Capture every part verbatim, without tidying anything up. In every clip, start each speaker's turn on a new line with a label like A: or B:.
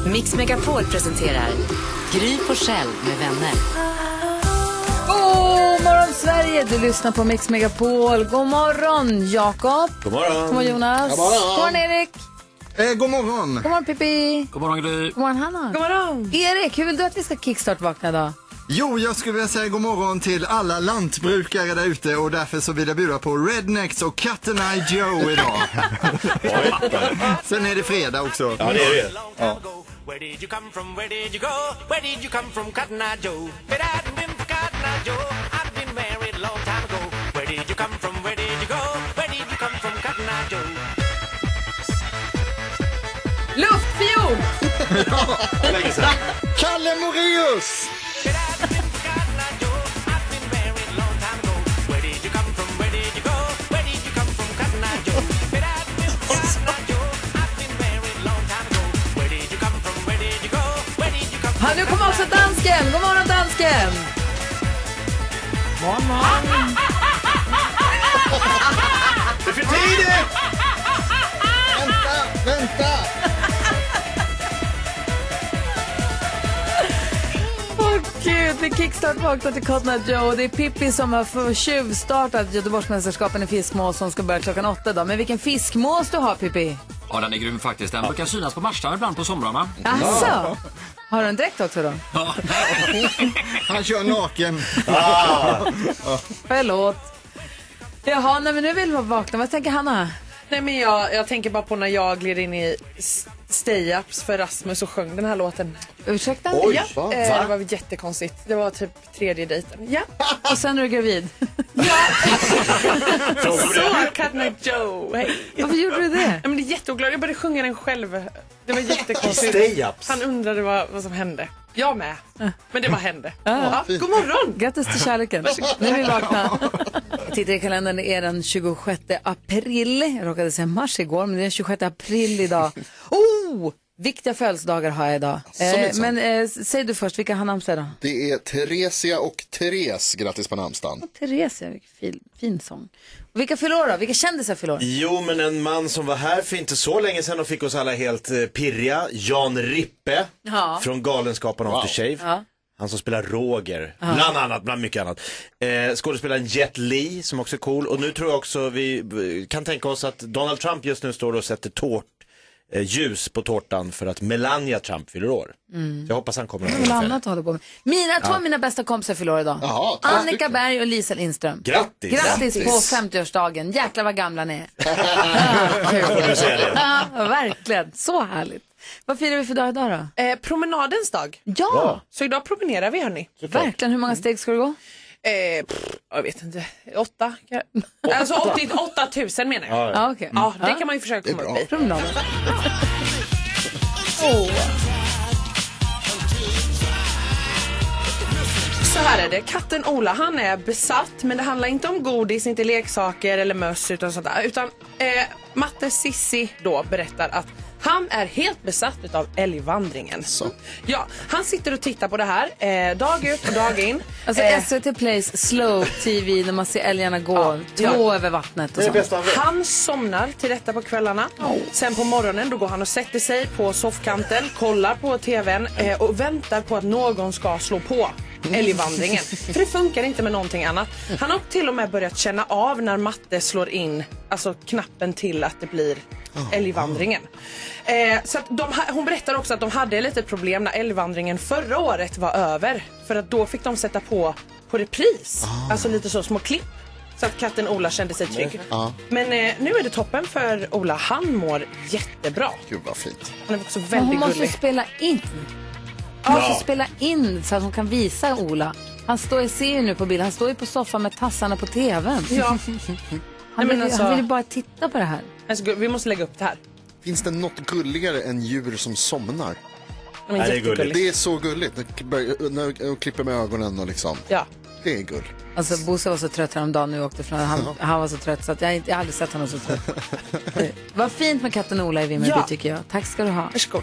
A: Mix Megapol presenterar Gry Forssell med vänner.
B: God morgon Sverige, du lyssnar på Mix Megapol. God morgon Jakob.
C: God morgon.
B: God morgon Jonas.
D: God morgon.
B: God morgon Erik.
D: Eh, god morgon.
B: God morgon Pippi.
C: God morgon Gry.
B: God morgon Hanna.
E: God morgon.
B: Erik, hur vill du att vi ska kickstart-vakna idag?
D: Jo, jag skulle vilja säga god morgon till alla lantbrukare där ute och därför så vill jag bjuda på Rednecks och Cat and Eye Joe idag. Sen är det fredag också.
C: Ja, det är det.
D: Ja.
F: Where did you come from? Where did you go? Where did you come from, Cotton Eye Joe? But I hadn't been for Cotton Eye Joe. I've been married a long time ago. Where did you come from? Where did you go? Where did you come from, Cotton Eye Joe?
B: Luftfjord!
D: Kalle Moraeus!
F: But I hadn't been for Cotton Eye Joe. I've been married a long time ago. Where did you come from? Where did you go? Where did you come from, Cotton Eye Joe? But I hadn't been for Cotton Eye Joe. I've been married a long time ago. Where did you come from? Where did you go? Where did you come from?
B: Ja, nu kommer också dansken. God morgon dansken.
E: Morgon, morgon.
C: Det är för tidigt!
D: Vänta, vänta!
B: Åh gud, det är kickstart vaknat till Cotton Eye Joe. Det är Pippi som har tjuvstartat Göteborgsmästerskapen i fiskmås som ska börja klockan åtta idag. Men vilken fiskmås du har Pippi?
C: Ja, den är grym faktiskt. Den brukar synas på marstan ibland på somrarna.
B: Alltså, har du en dräkt också då?
C: Ja.
D: Han kör naken.
B: Förlåt. Jaha, nej, men nu vill vi vakna. Vad tänker Hanna?
E: Nej, men jag, jag tänker bara på när jag gled in i s- stay-ups för Rasmus och sjöng den här låten.
B: Ursäkta?
D: Oj,
E: Ja,
D: va?
E: eh, det var jättekonstigt. Det var typ tredje dejten. Ja,
B: Och sen är du gravid.
E: så Cotton Eye Joe. Hej.
B: Varför gjorde du det?
E: Ja, men det är jätteoklart. Jag började sjunga den själv. Det var jättekonstigt.
C: Stay-ups.
E: Han undrade vad, vad som hände. Jag med. Men det bara hände. Ja,
D: fint.
E: god morgon.
B: Grattis till kärleken. Nu är vi vakna. Jag tittar i kalendern, det är den tjugosjätte april. Jag råkade säga mars igår, men det är den tjugosjätte april idag. Oh! Viktiga födelsedagar har jag idag. Eh, men eh, säg du först, vilka har namnsdag då?
G: Det är Theresia och Therese, grattis på namnsdagen.
B: Teresia, vilken fin, fin sång. Och vilka fyller år då? Vilka kändisar fyller år?
H: Jo, men en man som var här för inte så länge sedan och fick oss alla helt eh, pirriga. Jan Rippe
B: Ja.
H: från Galenskaparna
G: Wow.
H: After Shave.
B: Ja.
H: Han som spelar Roger, bland annat, bland mycket annat. Eh, skådespelaren Jet Li som också är cool. Och nu tror jag också vi eh, kan tänka oss att Donald Trump just nu står och sätter tårt eh, ljus på tårtan för att Melania Trump fyller år.
B: Mm.
H: Så jag hoppas han kommer att
B: Vad
H: fylla
B: annat håller på med. Mina, två av mina bästa kompisar fyller år idag.
G: Jaha, två
B: Annika
G: stycken.
B: Berg och Lisa Lindström.
H: Grattis!
B: Grattis på femtioårsdagen. Jäklar vad gamla ni är.
H: Får du säga det.
B: Ja, verkligen. Så härligt. Vad firar vi för dag idag då?
E: Eh, promenadens dag.
B: Ja,
E: Så idag promenerar vi, hörni.
B: verkligen. Hur många steg ska du gå?
E: Eh, pff, jag vet inte. Åtta? Kan- Alltså åtta tusen menar jag. Ja,
B: Ja, okej.
E: det kan man ju försöka komma upp i.
B: Promenaden.
E: Så här är det. Katten Ola, han är besatt. Men det handlar inte om godis, inte leksaker eller möss utan sånt där. Utan eh, Matte Sissi då berättar att han är helt besatt av älgvandringen.
G: Så.
E: Ja, han sitter och tittar på det här eh, dag ut och dag in.
B: Alltså
E: Eh,
B: S V T Plays slow T V när man ser älgarna gå.
E: Ja.
B: Två över vattnet och
H: Det är det
B: sånt.
H: bästa han vet.
E: Han somnar till detta på kvällarna. Sen på morgonen då går han och sätter sig på soffkanten, kollar på tvn eh, och väntar på att någon ska slå på älgvandringen. För det funkar inte med någonting annat. Han har till och med börjat känna av när Matte slår in alltså knappen till att det blir älgvandringen. Eh, så att de, ha- hon berättar också att de hade lite problem när älgvandringen förra året var över. För att då fick de sätta på på repris. Alltså lite så små klipp. Så att katten Ola kände sig trygg.
G: Ja.
E: Men eh, nu är det toppen för Ola. Han mår jättebra.
G: Gud vad fint.
E: Han är också
B: Men hon
E: väldigt
B: måste
E: gullig.
B: spela in. Hon måste spela in så att hon kan visa Ola. Han står, jag ser ju nu på bilden, han står ju på soffan med tassarna på tvn.
E: Ja,
B: Han,
E: Nej, men
B: vill,
E: alltså-
B: han vill ju bara titta på det här.
E: alltså, vi måste lägga upp det här.
G: Finns det något gulligare än djur som somnar?
E: De är
H: Nej, det är
E: jättegullig.
H: gulligt.
G: Det är så gulligt. När jag klipper med ögonen och liksom.
E: Ja.
G: Det är gull.
B: Alltså Bosse var så trött häromdagen när vi åkte från. Han, han var så trött så att jag, inte- jag har aldrig sett honom så trött. Eh, Vad fint med katten Ola i Vimmerby
E: Ja.
B: tycker jag. Tack ska du ha.
E: Varsågod.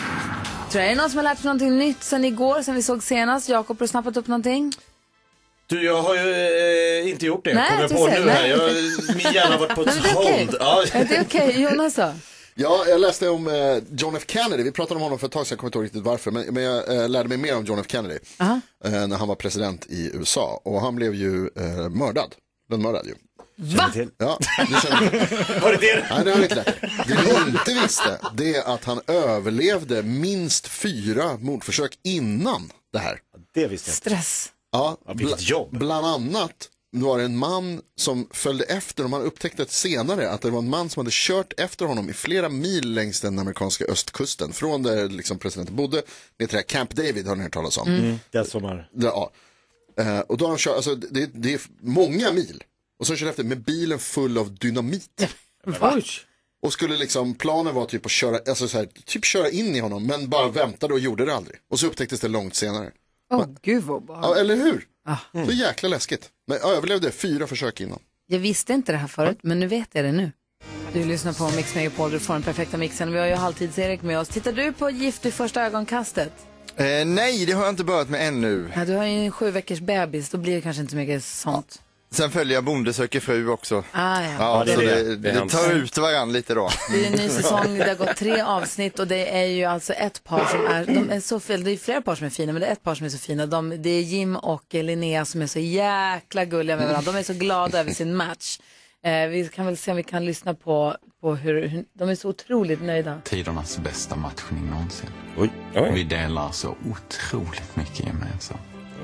B: Tror jag, är det någon som har lärt sig någonting nytt sen igår, sen vi såg senast? Jakob, har du snappat upp någonting?
H: Du, jag har ju eh, inte gjort det.
B: Nej,
H: Kommer jag
B: du
H: på
B: ser,
H: nu
B: nej.
H: här. Jag, min hjärna har varit på
B: Nej, men det är okej.
H: hold. Ja.
B: Ja, det är okej. Jonas då?
G: Ja, jag läste om eh, John F. Kennedy. Vi pratade om honom för ett tag sedan, jag kommer inte ihåg riktigt varför. Men, men jag eh, lärde mig mer om John F. Kennedy
B: Aha.
G: eh, när han var president i U S A. Och han blev ju eh, mördad. Den mördad ju.
B: Va?
G: Ja, det känner
H: Var det det?
G: Nej, det har jag inte lärt. Det du inte visste, det är att han överlevde minst fyra mordförsök innan det här.
H: Det visste jag.
B: Stress.
G: Ja,
H: Ja, vilket jobb.
G: Bland annat var det en man som följde efter, och man upptäckte senare att det var en man som hade kört efter honom i flera mil längs den amerikanska östkusten. Från där liksom presidenten bodde ner till det här Camp David, har ni hört talas om.
H: Mm. Det är sommar.
G: Det, ja. Eh, och då har de kört, alltså det, det är många mil. Och så kör efter med bilen full av dynamit.
B: Va?
G: Och skulle liksom, planen var typ att köra, alltså så här, typ köra in i honom, men bara väntade och gjorde det aldrig. Och så upptäcktes det långt senare.
B: Åh, oh, gud vad bara.
G: Ja, eller hur?
B: Ah. Mm.
G: Så jäkla läskigt. Men jag överlevde fyra försök innan.
B: Jag visste inte det här förut, men nu vet jag det nu. Du lyssnar på Mix Megapol, du får den perfekta mixen. Vi har ju halvtids-Erik med oss. Tittar du på Gift vid första ögonkastet?
D: Eh, nej, det har jag inte börjat med ännu.
B: Ja, du har ju en sju veckors bebis, då blir det kanske inte så mycket sånt.
D: Ja. Sen följer jag Bonde söker fru också.
B: Ah, ja.
D: Ja,
H: det är
D: så
H: det.
D: det,
H: Det är
D: det
H: hans.
D: tar ut varandra lite då.
B: Det är en ny säsong, det har gått tre avsnitt och det är ju alltså ett par som är, de är så fel, det är flera par som är fina, men det är ett par som är så fina. De, det är Jim och Linnea som är så jäkla gulliga med varandra. De är så glada över sin match. Eh, vi kan väl se om vi kan lyssna på, på hur, hur de är så otroligt nöjda.
I: Tidernas bästa matchning någonsin.
H: Oj. Oj.
I: Vi delar så otroligt mycket gemensamt.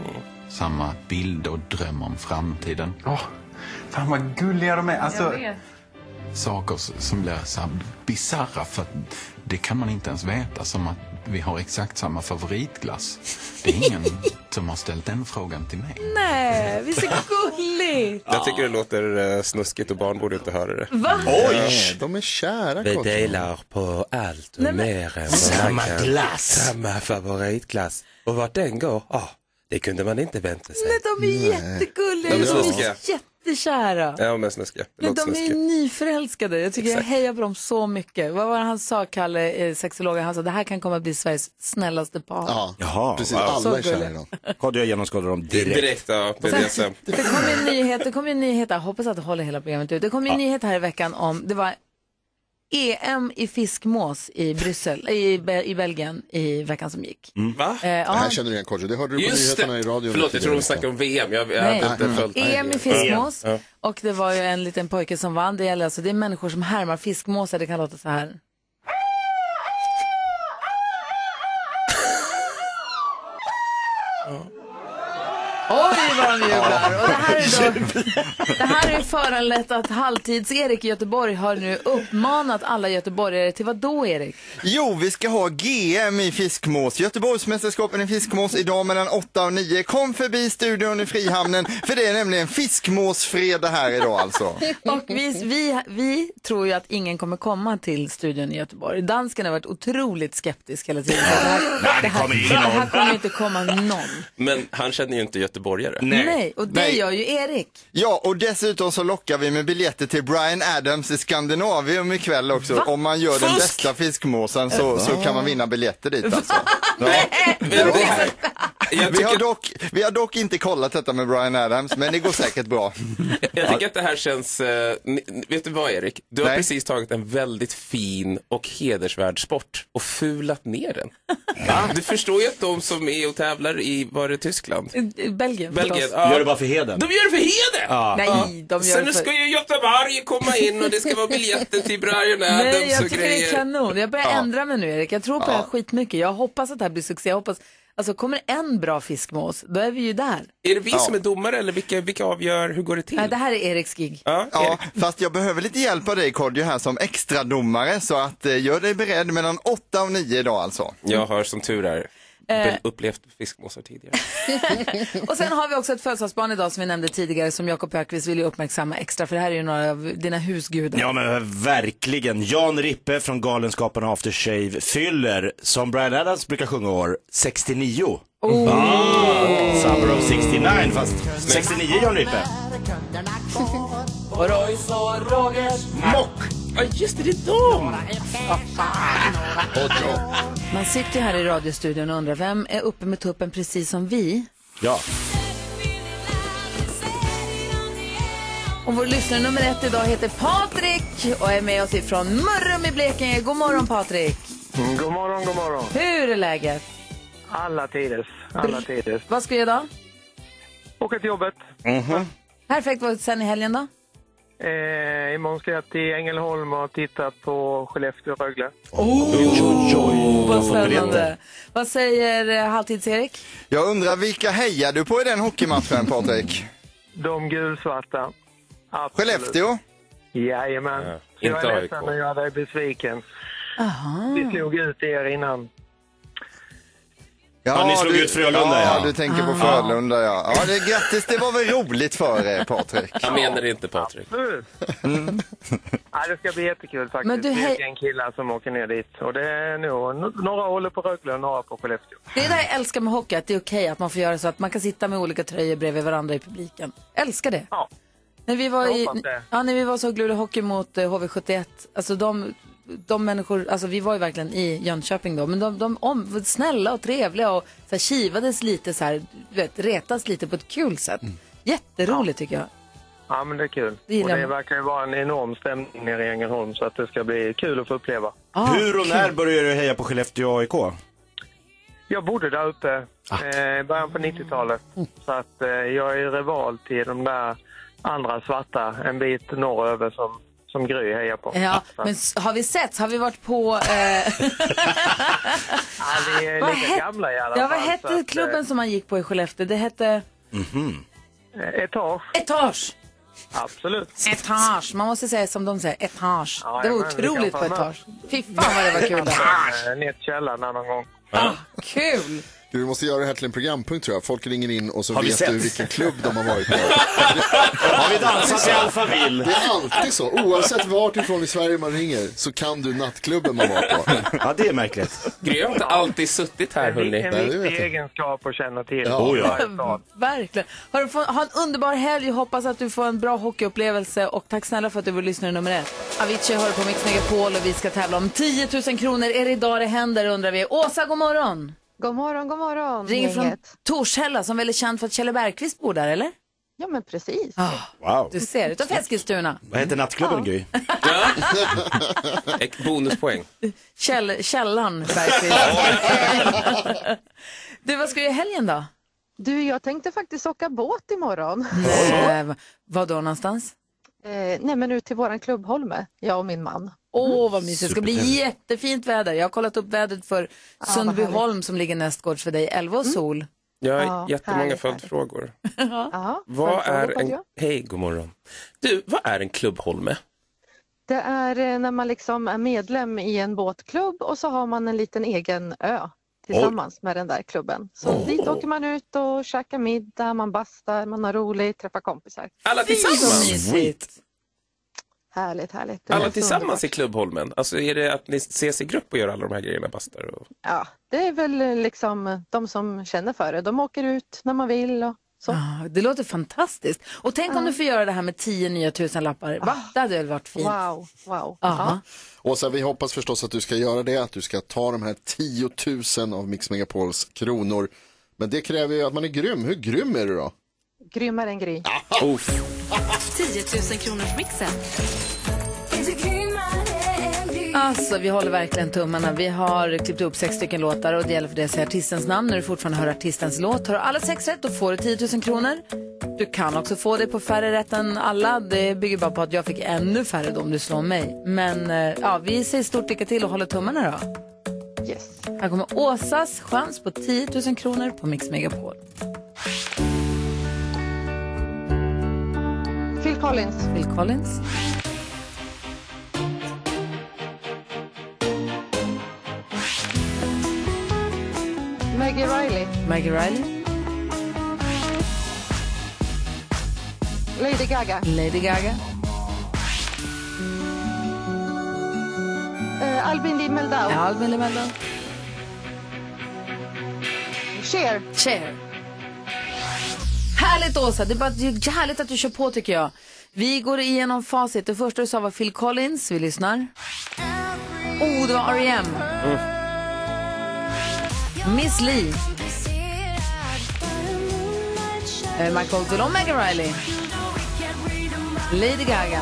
I: Samma bild och dröm om framtiden.
J: Åh, fan vad gulliga de är. Alltså,
I: Saker som blir så här bizarra, för att det kan man inte ens veta. Som att vi har exakt samma favoritglass. Det är ingen som har ställt den frågan till mig.
B: Nej, vi är så gulligt.
K: Jag tycker det låter uh, snuskigt och barn borde inte höra det.
B: Va?
G: Oj! De är kära.
K: Vi
G: kort.
K: delar på allt och
B: Nej, men-
K: mer än vad
H: Samma
K: man kan.
H: glass.
K: Samma favoritglass. Och vart den går, ja, det kunde man inte vänta sig.
B: Nej, de är jättegulliga,
K: De är
B: de är
K: snuskiga.
B: jättekära.
K: Ja, men snuskiga. Det
B: Men
K: låter
B: de är
K: snuskigt.
B: nyförälskade. Jag tycker
K: Exakt.
B: jag hejar på dem så mycket. Vad var det han sa, Kalle, eh, sexologen? Han sa det här kan komma att bli Sveriges snällaste par.
G: Ja,
H: Jaha,
G: precis.
H: wow.
G: Alla är
B: Så
G: kära
B: gulliga.
G: i dem.
H: Hade jag genomskådat dem direkt.
K: Direkt, ja. B D S M.
B: Det kom ju en nyhet, det kom ju en nyhet, jag hoppas att det håller hela programmet ut. Det kom ju en nyhet här i veckan om, det var E M i fiskmås i Bryssel, i, Be- i Belgien i veckan som gick.
K: Va?
B: Eh,
G: Det
B: ja,
G: här känner du igen, Kodjo. Det hörde du på
K: Just
G: nyheterna
K: det.
G: i radion.
K: Förlåt, jag tror de
G: tidigare.
K: snackade om V M. Jag, jag
B: Nej.
K: hade inte följt.
B: E M i fiskmås.
K: Ja.
B: Och det var ju en liten pojke som vann. Det gäller alltså, det är människor som härmar fiskmåsar, det kan låta så här. Oj vad de jublar. Och det här är då, det här är föranlett att Halvtids-Erik i Göteborg har nu uppmanat alla göteborgare till vad då, Erik?
D: Jo, vi ska ha G M i fiskmås. Göteborgsmästerskapen i fiskmås idag mellan åtta och nio. Kom förbi studion i Frihamnen, för det är nämligen fiskmåsfredag här idag alltså.
B: Och vi, vi, vi tror ju att ingen kommer komma till studion i Göteborg. Dansken har varit otroligt skeptisk hela tiden. Det här, det här, det här kommer inte komma någon.
K: Men han känner ju inte göteborgare.
B: Nej, Nej och det
D: Nej.
B: gör ju Erik.
D: Ja, och dessutom så lockar vi med biljetter till Bryan Adams i Skandinavium ikväll också.
B: Va?
D: Om man gör den
K: Fusk!
D: bästa fiskmåsen så, så kan man vinna biljetter dit alltså.
K: Men det här, jag,
D: Vi har,
K: tycker,
D: dock, vi har dock inte kollat detta med Bryan Adams, men det går säkert bra.
K: jag tycker att det här känns... eh, ni- vet du vad, Erik? Du har
D: Nej.
K: precis tagit en väldigt fin och hedersvärd sport och fulat ner den. Du förstår ju att de som är och tävlar i, var det Tyskland?
B: I- i Belgien,
K: Belgien,
B: förstås.
K: ja.
H: Gör det bara för heden.
K: De gör det för heder!
H: Ja.
B: Nej, de gör
K: Sen
B: det för...
K: ska ju Göteborg komma in och det ska vara biljetter till Brian Adams
B: Nej, jag
K: och
B: tycker det är
K: grejer.
B: kanon. Jag börjar ändra mig nu, Erik. Jag tror på det här skitmycket. Jag hoppas att det här blir succé. Jag hoppas... Alltså, kommer en bra fiskmås, då är vi ju där.
K: Är det vi som är domare eller vilka, vilka avgör, hur går det till?
B: Nej, det här är Eriks gig.
K: Ja,
D: Ja,
K: Erik.
D: fast jag behöver lite hjälp av dig, Kodjo, här som extra domare, så att eh, gör dig beredd mellan åtta och nio idag alltså.
K: Jag har som tur är
B: Eh.
K: upplevt fiskmåsar tidigare.
B: Och sen har vi också ett födelsedagsbarn idag som vi nämnde tidigare, som Jakob Ökvist vill ju uppmärksamma extra, för det här är ju några av dina husgudar.
H: Ja men verkligen. Jan Rippe från Galenskaparna After Shave fyller, som Bryan Adams brukar sjunga år, sextionio.
B: Oh.
H: Ah, Summer of sextionio, fast sextionio Jan Rippe.
B: Och Royce och Rogers.
H: Mock.
K: Ja, just det, det är dem!
B: Man sitter ju här i radiostudion och undrar, vem är uppe med tuppen precis som vi?
H: Ja.
B: Och vår lyssnare nummer ett idag heter Patrik och är med oss ifrån Mörrum i Blekinge. God morgon Patrik.
L: Mm, god morgon, god morgon.
B: Hur är läget?
L: Alla tiders, alla tiders.
B: Vad ska du göra idag?
L: Åka till jobbet.
H: Mm-hmm.
B: Perfekt, vad sen i helgen då?
L: Eh, imorgon ska jag till Ängelholm och titta på Skellefteå och Rögle.
B: Oh,
H: oj, oj, oj.
B: Vad spännande. Vad säger uh, Halvtids-Erik?
D: Jag undrar, vilka hejar du på i den hockeymatchen, Patrik?
L: De gulsvarta. Absolut.
D: Skellefteå?
L: Jajamän.
K: Ja,
L: jag
K: inte
L: är
K: A I K.
L: ledsen och jag är besviken.
B: Aha.
L: Vi slog ut er innan.
H: Ja, ni slog
D: du,
H: ut Frölunda,
D: ja.
H: ja.
D: Du tänker på Frölunda, ja. Ja, det är grattis. Det var väl roligt för er, Patrik.
K: Jag menar det inte, Patrik.
L: Mm. Ja, det ska bli jättekul faktiskt.
B: Men du,
L: det
B: hej-
L: är en killar som åker ner dit. Och det är nog några håller på Rögle och några på Skellefteå.
B: Det är det jag älskar med hockey, att det är okej att man får göra så att man kan sitta med olika tröjor bredvid varandra i publiken. Älskar det.
L: Ja.
B: När vi var
L: Jag
B: i,
L: hoppas det.
B: ja, när vi var så glada hockey mot eh, H V sjuttioett, alltså de, de människor, alltså vi var ju verkligen i Jönköping då, men de, de om, var snälla och trevliga och så här, kivades lite så här, du vet, retas lite på ett kul sätt. Jätteroligt tycker jag.
L: Ja, men det är kul.
B: Det gillar
L: och det
B: man.
L: verkar ju vara en enorm stämning nere i Ängelholm så att det ska bli kul att få uppleva.
B: Ah,
H: Hur och
B: kul.
H: när började du heja på Skellefteå A I K?
L: Jag bodde där uppe eh, i början på nittiotalet. Så att eh, jag är rival till de där andra svarta en bit norröver som, som Gry hejar på.
B: Ja,
L: Så
B: men
L: att,
B: s- har vi sett, har vi varit på... Eh,
L: ja, vi är
B: vad
L: lika
B: het-
L: gamla i alla
B: ja,
L: fall.
B: vad hette
L: så att,
B: klubben som man gick på i Skellefteå? Det hette...
L: eh, Etage,
B: Etage.
L: absolut.
B: Etage. Man måste säga som de säger, etage.
L: Ja,
B: det var
L: men vi
B: otroligt
L: kan
B: på
L: ta med.
B: etage. Fy fan vad det var kul. där.
L: Eh, ner till källaren där någon gång.
B: Ah, kul.
G: Du måste göra det här till en programpunkt tror jag. Folk ringer in och så
H: Har vi
G: vet
H: sett?
G: du vilken klubb de har varit på.
H: Har vi dansat i Alphaville?
G: Det är alltid så. Oavsett vart ifrån i Sverige man ringer så kan du nattklubben man var på.
H: Ja, det är märkligt.
K: Gry har inte alltid suttit här,
L: En,
K: hörni.
L: en
G: Nej, det vet
L: viktig
G: jag.
L: egenskap att känna till.
G: Ja.
H: Oh, ja.
L: Varje stad.
B: Verkligen. Har du få, ha en underbar helg. Hoppas att du får en bra hockeyupplevelse. Och tack snälla för att du vill lyssna nummer ett. Avicii hör på Mix Megapol och vi ska tävla om tio tusen kronor. Är det idag det händer undrar vi. Åsa, god morgon.
M: God morgon, god morgon.
B: Ringer från
M: gänget.
B: Torshälla som väl är känd för att Kjelle Bergqvist bor där, eller?
M: Ja, men precis.
H: Wow.
B: Du ser, utav Eskilstuna.
H: Vad heter nattklubben, Gry?
K: Ett bonuspoäng.
B: Käll, källan Bergqvist. Du, vad ska du göra i helgen då?
M: Du, jag tänkte faktiskt åka båt imorgon.
B: Nej, vad då någonstans?
M: Eh, nej, men ut till våran klubb Holme, jag och min man.
B: Åh, vad mysigt. Det ska bli jättefint väder. Jag har kollat upp vädret för
M: vad
B: Sundbyholm som ligger nästgårds för dig. elva och sol.
K: Jag har
M: Ja,
K: jättemånga
M: härligt,
K: följdfrågor.
M: Ja,
K: Vad
M: följdfrågor
K: är
M: på
K: en...
M: det.
K: Hej, god morgon. Du, vad är en klubbholme?
M: Det är eh, när man liksom är medlem i en båtklubb och så har man en liten egen ö tillsammans med den där klubben. Så dit åker man ut och käkar middag, man bastar, man har roligt, träffar kompisar.
K: Alla tillsammans?
B: Mysigt.
M: Härligt, härligt. Det är
K: Alla
M: så
K: tillsammans
M: underbart.
K: i klubbholmen? Alltså är det att ni ses i grupp och gör alla de här grejerna, bastar? Och...
M: Ja, det är väl eh, liksom de som känner för det. De åker ut när man vill och så.
B: Ah, det låter fantastiskt. Och tänk om du får göra det här med tio nya tusenlappar. Va? Det hade väl varit fint.
M: Wow, wow.
B: Aha.
G: Och så vi hoppas förstås att du ska göra det, att du ska ta de här tio tusen av Mix Megapols kronor. Men det kräver ju att man är grym. Hur grym är du då?
M: Grymmare än Gry.
A: tio tusen kronors mixen.
B: Alltså, vi håller verkligen tummarna. Vi har klippt upp sex stycken låtar och det gäller för dig att säga artistens namn. När du fortfarande hör artistens låt, har du alla sex rätt, då får du tio tusen kronor. Du kan också få det på färre rätt än alla. Det bygger bara på att jag fick ännu färre då om du slår mig. Men eh, ja, vi säger stort lycka till och håller tummarna då.
M: Yes.
B: Här kommer Åsas chans på tio tusen kronor på Mix Megapol.
M: Phil Collins.
B: Phil Collins.
M: Maggie Riley.
B: Maggie Riley.
M: Lady Gaga.
B: Lady Gaga.
M: Uh, Albin Lee Meldau.
B: Ja, Albin Lee Meldau.
M: Cher.
B: Cher. Härligt Åsa, det är bara det är härligt att du kör på tycker jag. Vi går igenom facit. Det första du sa var Phil Collins, vi lyssnar. Oh, det var R E M. Mm. Miss Li. Eh, Michael Oldfield och Maggie Riley. Lady Gaga,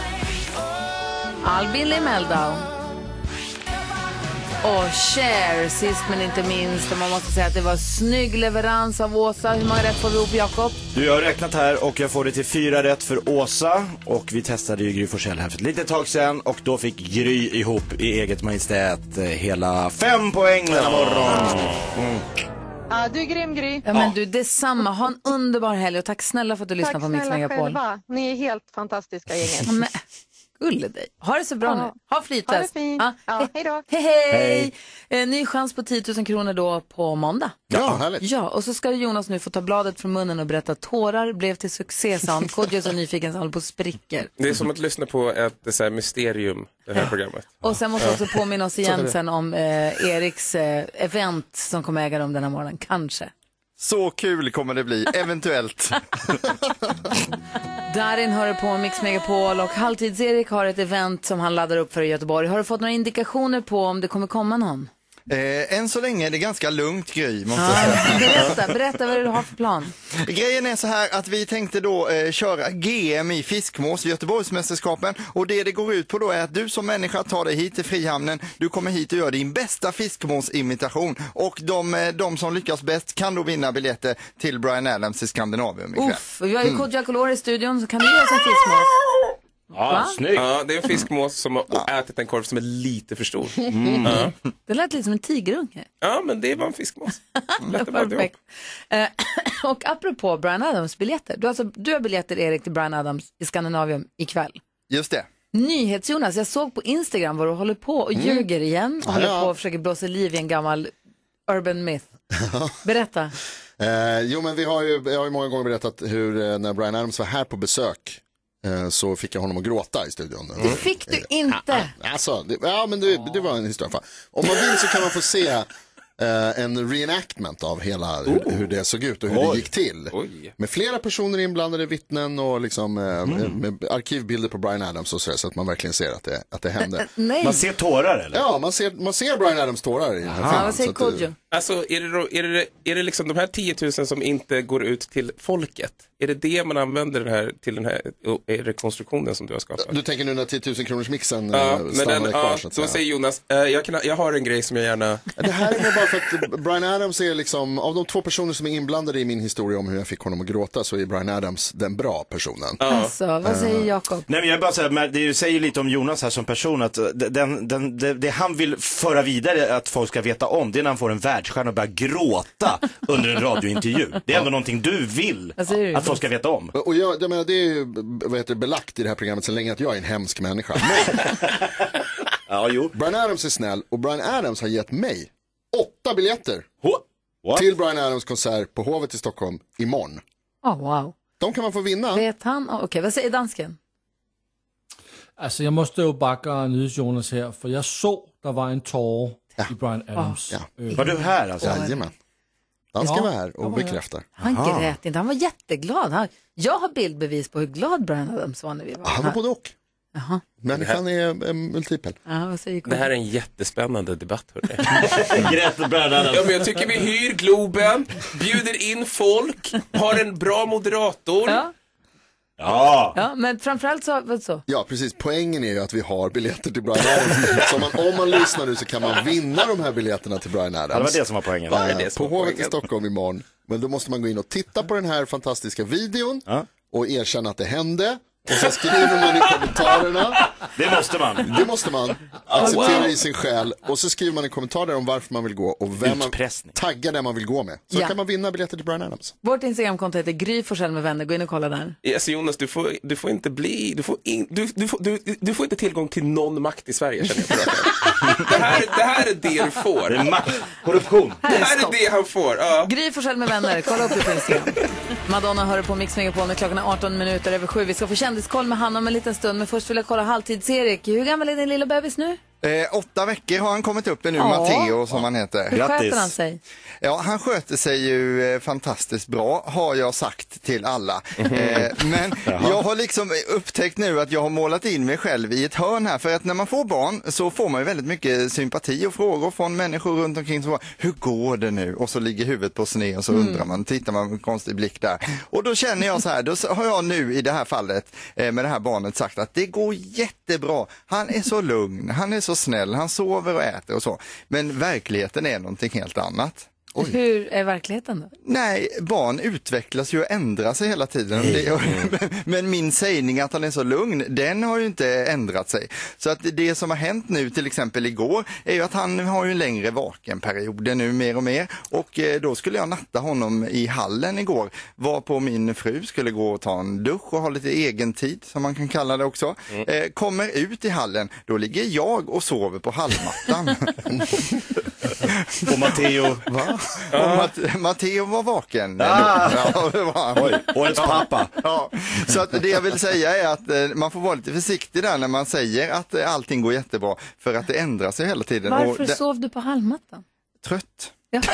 B: Albin Limeldau och Cher, sist men inte minst. Och man måste säga att det var snygg leverans av Åsa. Hur många rätt får vi ihop, Jakob?
H: Du, jag har räknat här och jag får det till fyra rätt för Åsa. Och vi testade ju Gry Forssell här för ett litet tag sedan. Och då fick Gry ihop i eget majestät eh, hela fem poäng denna morgon. Mm.
M: Ja, du är grym, Gry.
B: Ja, men du, detsamma. Ha en underbar helg och tack snälla för att du lyssnar på Mix Megapol.
M: Tack snälla själva. Ni är helt fantastiska gänget.
B: Men, gulle dig. Ha det så bra
M: Ja.
B: nu. Ha flytväst.
M: Ha det fint.
B: Ja.
M: Ja, hej då.
B: Hej, hej.
H: Hej.
B: Eh, ny chans på tio tusen kronor då på måndag.
G: Ja, härligt.
B: Ja, och så ska Jonas nu få ta bladet från munnen och berätta tårar blev till succé, sa han. Kodjo är så nyfiken så han på spricker.
K: Det är som att lyssna på ett så här, mysterium, det här programmet.
B: Och sen måste vi också påminna oss
K: Så
B: igen
K: är det.
B: sen om eh, Eriks eh, event som kommer äga rum den här morgonen, kanske.
D: Så kul kommer det bli, eventuellt.
B: Darin hör på Mix Megapol och Halvtids-Erik har ett event som han laddar upp för i Göteborg. Har du fått några indikationer på om det kommer komma någon?
D: Eh, än så länge är det ganska lugnt, Gry, måste jag
B: Ja,
D: säga.
B: berätta, berätta vad du har för plan.
D: Grejen är så här att vi tänkte då eh, köra G M i fiskmås, Göteborgsmästerskapen, och det det går ut på då är att du som människa tar dig hit till Frihamnen, du kommer hit och gör din bästa fiskmåsimitation, och de, eh, de som lyckas bäst kan då vinna biljetter till Bryan Adams i Skandinavien ikväll.
B: Uff, vi har ju Kodjo Akolor i studion, så kan du göra som fiskmås?
K: Ja, snyggt. Ja, det är en fiskmås som har ätit en korv som är lite för stor.
B: Mm.
K: Ja.
B: Det lät lite som en tigerunge.
K: Ja, men det var en fiskmås.
B: Perfekt. Eh, och apropå Bryan Adams biljetter. Du, alltså, du har biljetter, Erik, till Bryan Adams i Skandinavien ikväll.
D: Just det.
B: NyhetsJonas, jag såg på Instagram vad du håller på och
G: Mm.
B: ljuger igen. Och
G: Ja,
B: håller
G: ja.
B: på och försöker blåsa liv i en gammal urban myth. Berätta.
G: Eh, jo, men vi har ju, jag har ju många gånger berättat hur eh, när Bryan Adams var här på besök eh, så fick jag honom att gråta i studion.
B: Det fick du inte.
G: Alltså, det, ja, men det, det var en historia. Om man vill så kan man få se eh, en reenactment av hela hur, hur det såg ut och hur
H: Oj.
G: det gick till.
K: Oj.
G: Med flera personer inblandade, vittnen och liksom, eh,
H: Mm.
G: med, med arkivbilder på Bryan Adams och så, där, så att man verkligen ser att det, att det hände.
B: Nej.
H: Man ser tårar eller?
G: Ja, man ser, man ser Bryan Adams tårar i den här
B: Ja,
G: filmen.
B: vad säger
G: så att det-
B: Kodjo?
K: Alltså, är det, då, är, det, är det liksom de här tio tusen som inte går ut till folket? Är det det man använder den här, till den här eh, rekonstruktionen som du har skapat?
G: Du tänker nu när tio tusen kronors mixen
K: Ja,
G: ja,
K: men
G: stannade
K: den,
G: kvar
K: ja,
G: så att
K: då
G: säga.
K: säger Jonas, eh, jag, kan, jag har en grej som jag gärna...
G: Det här är nog bara för att Bryan Adams är liksom, av de två personer som är inblandade i min historia om hur jag fick honom att gråta, så är Bryan Adams den bra personen.
B: Alltså, vad säger Jakob?
H: Nej, men jag bara säger, men det säger lite om Jonas här som person, att den, den, det, det han vill föra vidare att folk ska veta om, det är när han får en världsstjärna och börjar gråta under en radiointervju. Det är ändå någonting du vill
B: Vad säger du?
H: att folk ska veta om.
G: Och jag, jag menar, det är ju vad heter, det, belagt i det här programmet så länge att jag är en hemsk människa. Men
H: Ja, jo.
G: Bryan Adams är snäll och Bryan Adams har gett mig åtta biljetter
H: What?
G: till Bryan Adams konsert på Hovet i Stockholm imorgon.
B: Oh, wow.
G: De kan man få vinna.
B: Vet han? Oh, Okej, vad säger dansken?
N: Altså, jeg måste jo bare gøre NyhetsJonas her, for jeg så, der var en tårer i Bryan Adams.
G: Ja.
N: øh,
H: Var du här alltså?
G: Jajamän. Han ska
N: Ja,
G: vara här
N: jag
G: och
N: var här.
G: bekräftar.
B: Han grät inte, han var jätteglad. Han, jag har bildbevis på hur glad Bryan Adams var när vi var
G: Han var
B: här.
G: både och.
B: Jaha.
G: Människan är eh, multipel.
B: Ja, vad säger
K: Det här är
B: Kodjo?
K: en jättespännande debatt, hörni.
H: Grät Bryan Adams.
K: Ja, men jag tycker vi hyr Globen, bjuder in folk, har en bra moderator.
B: Ja,
H: Ja.
B: ja, men framförallt så, vad så?
G: Ja, precis. Poängen är ju att vi har biljetter till Bryan Adams. Så om man, om man lyssnar nu så kan man vinna de här biljetterna till Bryan Adams.
H: Ja, det var det som var poängen.
K: Ja, det är
G: Eh,
K: det som
G: på
K: var
G: Hovet i
K: poängen.
G: Stockholm imorgon. Men då måste man gå in och titta på den här fantastiska videon
H: Ja.
G: och erkänna att det hände. Och så skriver man i kommentarerna.
H: Det måste man.
G: Det måste man acceptera i sin själ. Och så skriver man i kommentarer om varför man vill gå och vem man
H: Utpressning.
G: taggar där man vill gå med. Så
B: Ja.
G: kan man vinna biljetter till Bryan Adams.
B: Vårt Instagramkonto heter Gry Forssell med vänner. Gå in och kolla där.
K: Alltså Jonas, du får, du får inte bli, du får, in, du, du, får, du, du får inte tillgång till någon makt i Sverige, känner jag. det, här, det här är det du får.
H: Det är makt, korruption.
K: Det här är det han får. Ja.
B: Gry Forssell med vänner. Kolla upp det på Instagram. Madonna hör på Mix Megapol när klockan är arton minuter över sju. Vi ska få kändiskoll med Hanna om en liten stund. Men först vill jag kolla halvtids-Erik. Hur gammal är din lilla bebis nu?
D: Eh, åtta veckor har han kommit upp i nu,
B: Ja.
D: Matteo som han heter.
B: Hur sköter han sig?
D: Ja, han sköter sig ju eh, fantastiskt bra, har jag sagt till alla. Eh, men jag har liksom upptäckt nu att jag har målat in mig själv i ett hörn här. För att när man får barn så får man ju väldigt mycket sympati och frågor från människor runt omkring som bara, hur går det nu? Och så ligger huvudet på sned och så
B: Mm.
D: undrar man, tittar man med en konstig blick där. Och då känner jag så här, då har jag nu i det här fallet eh, med det här barnet sagt att det går jättebra. Han är så lugn, han är så snäll, han sover och äter och så. Men verkligheten är någonting helt annat. Oj.
B: Hur är verkligheten då?
D: Nej, barn utvecklas ju och ändrar sig hela tiden. Det, men min sägning att han är så lugn, den har ju inte ändrat sig. Så att det som har hänt nu, till exempel igår, är ju att han har ju en längre vakenperiod nu mer och mer. Och eh, då skulle jag natta honom i hallen igår, var på min fru skulle gå och ta en dusch och ha lite egen tid, som man kan kalla det också.
K: Mm.
D: Eh, kommer ut i hallen, då ligger jag och sover på hallmattan.
H: Och Matteo,
D: va? Och Mat- Matteo var vaken.
H: Ah.
D: Ja, det var han.
H: Oj, årets pappa.
D: Ja. Så att det jag vill säga är att eh, man får vara lite försiktig där när man säger att eh, allting går jättebra, för att det ändrar sig hela tiden.
B: Varför
D: och det...
B: sov du på hallmattan?
D: Trött.
B: Ja.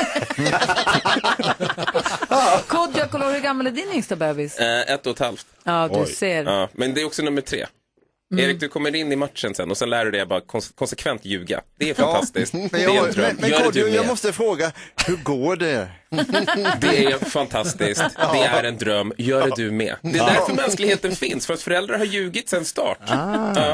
B: Kodjo, kolor, hur gammal är din yngsta bebis?
K: Eh, ett och ett halvt.
B: Ja, du
K: Oj.
B: ser.
K: Ja, men det är också nummer tre.
B: Mm.
K: Erik, du kommer in i matchen sen och sen lär du dig bara kons- konsekvent ljuga. Det är fantastiskt.
D: Men,
K: det är en
D: jag,
K: dröm.
D: men, men
K: Gör
D: Kodjo,
K: det du
D: jag
K: med.
D: måste fråga, hur går det?
K: Det är fantastiskt. Det är en dröm. Gör det du med. Det är därför mänskligheten finns. För att föräldrar har ljugit sen start.
D: Ah.
K: Ja.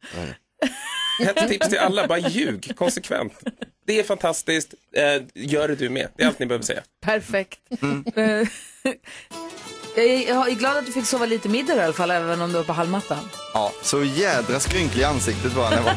K: Ett tips till alla, bara ljug konsekvent. Det är fantastiskt. Eh, gör det du med. Det är allt ni behöver säga.
B: Perfekt. Eh, jag är- jag är glad att du fick sova lite middag i alla fall, även om du var på hallmattan.
D: Ja, så jädra skrynklig i ansiktet var när jag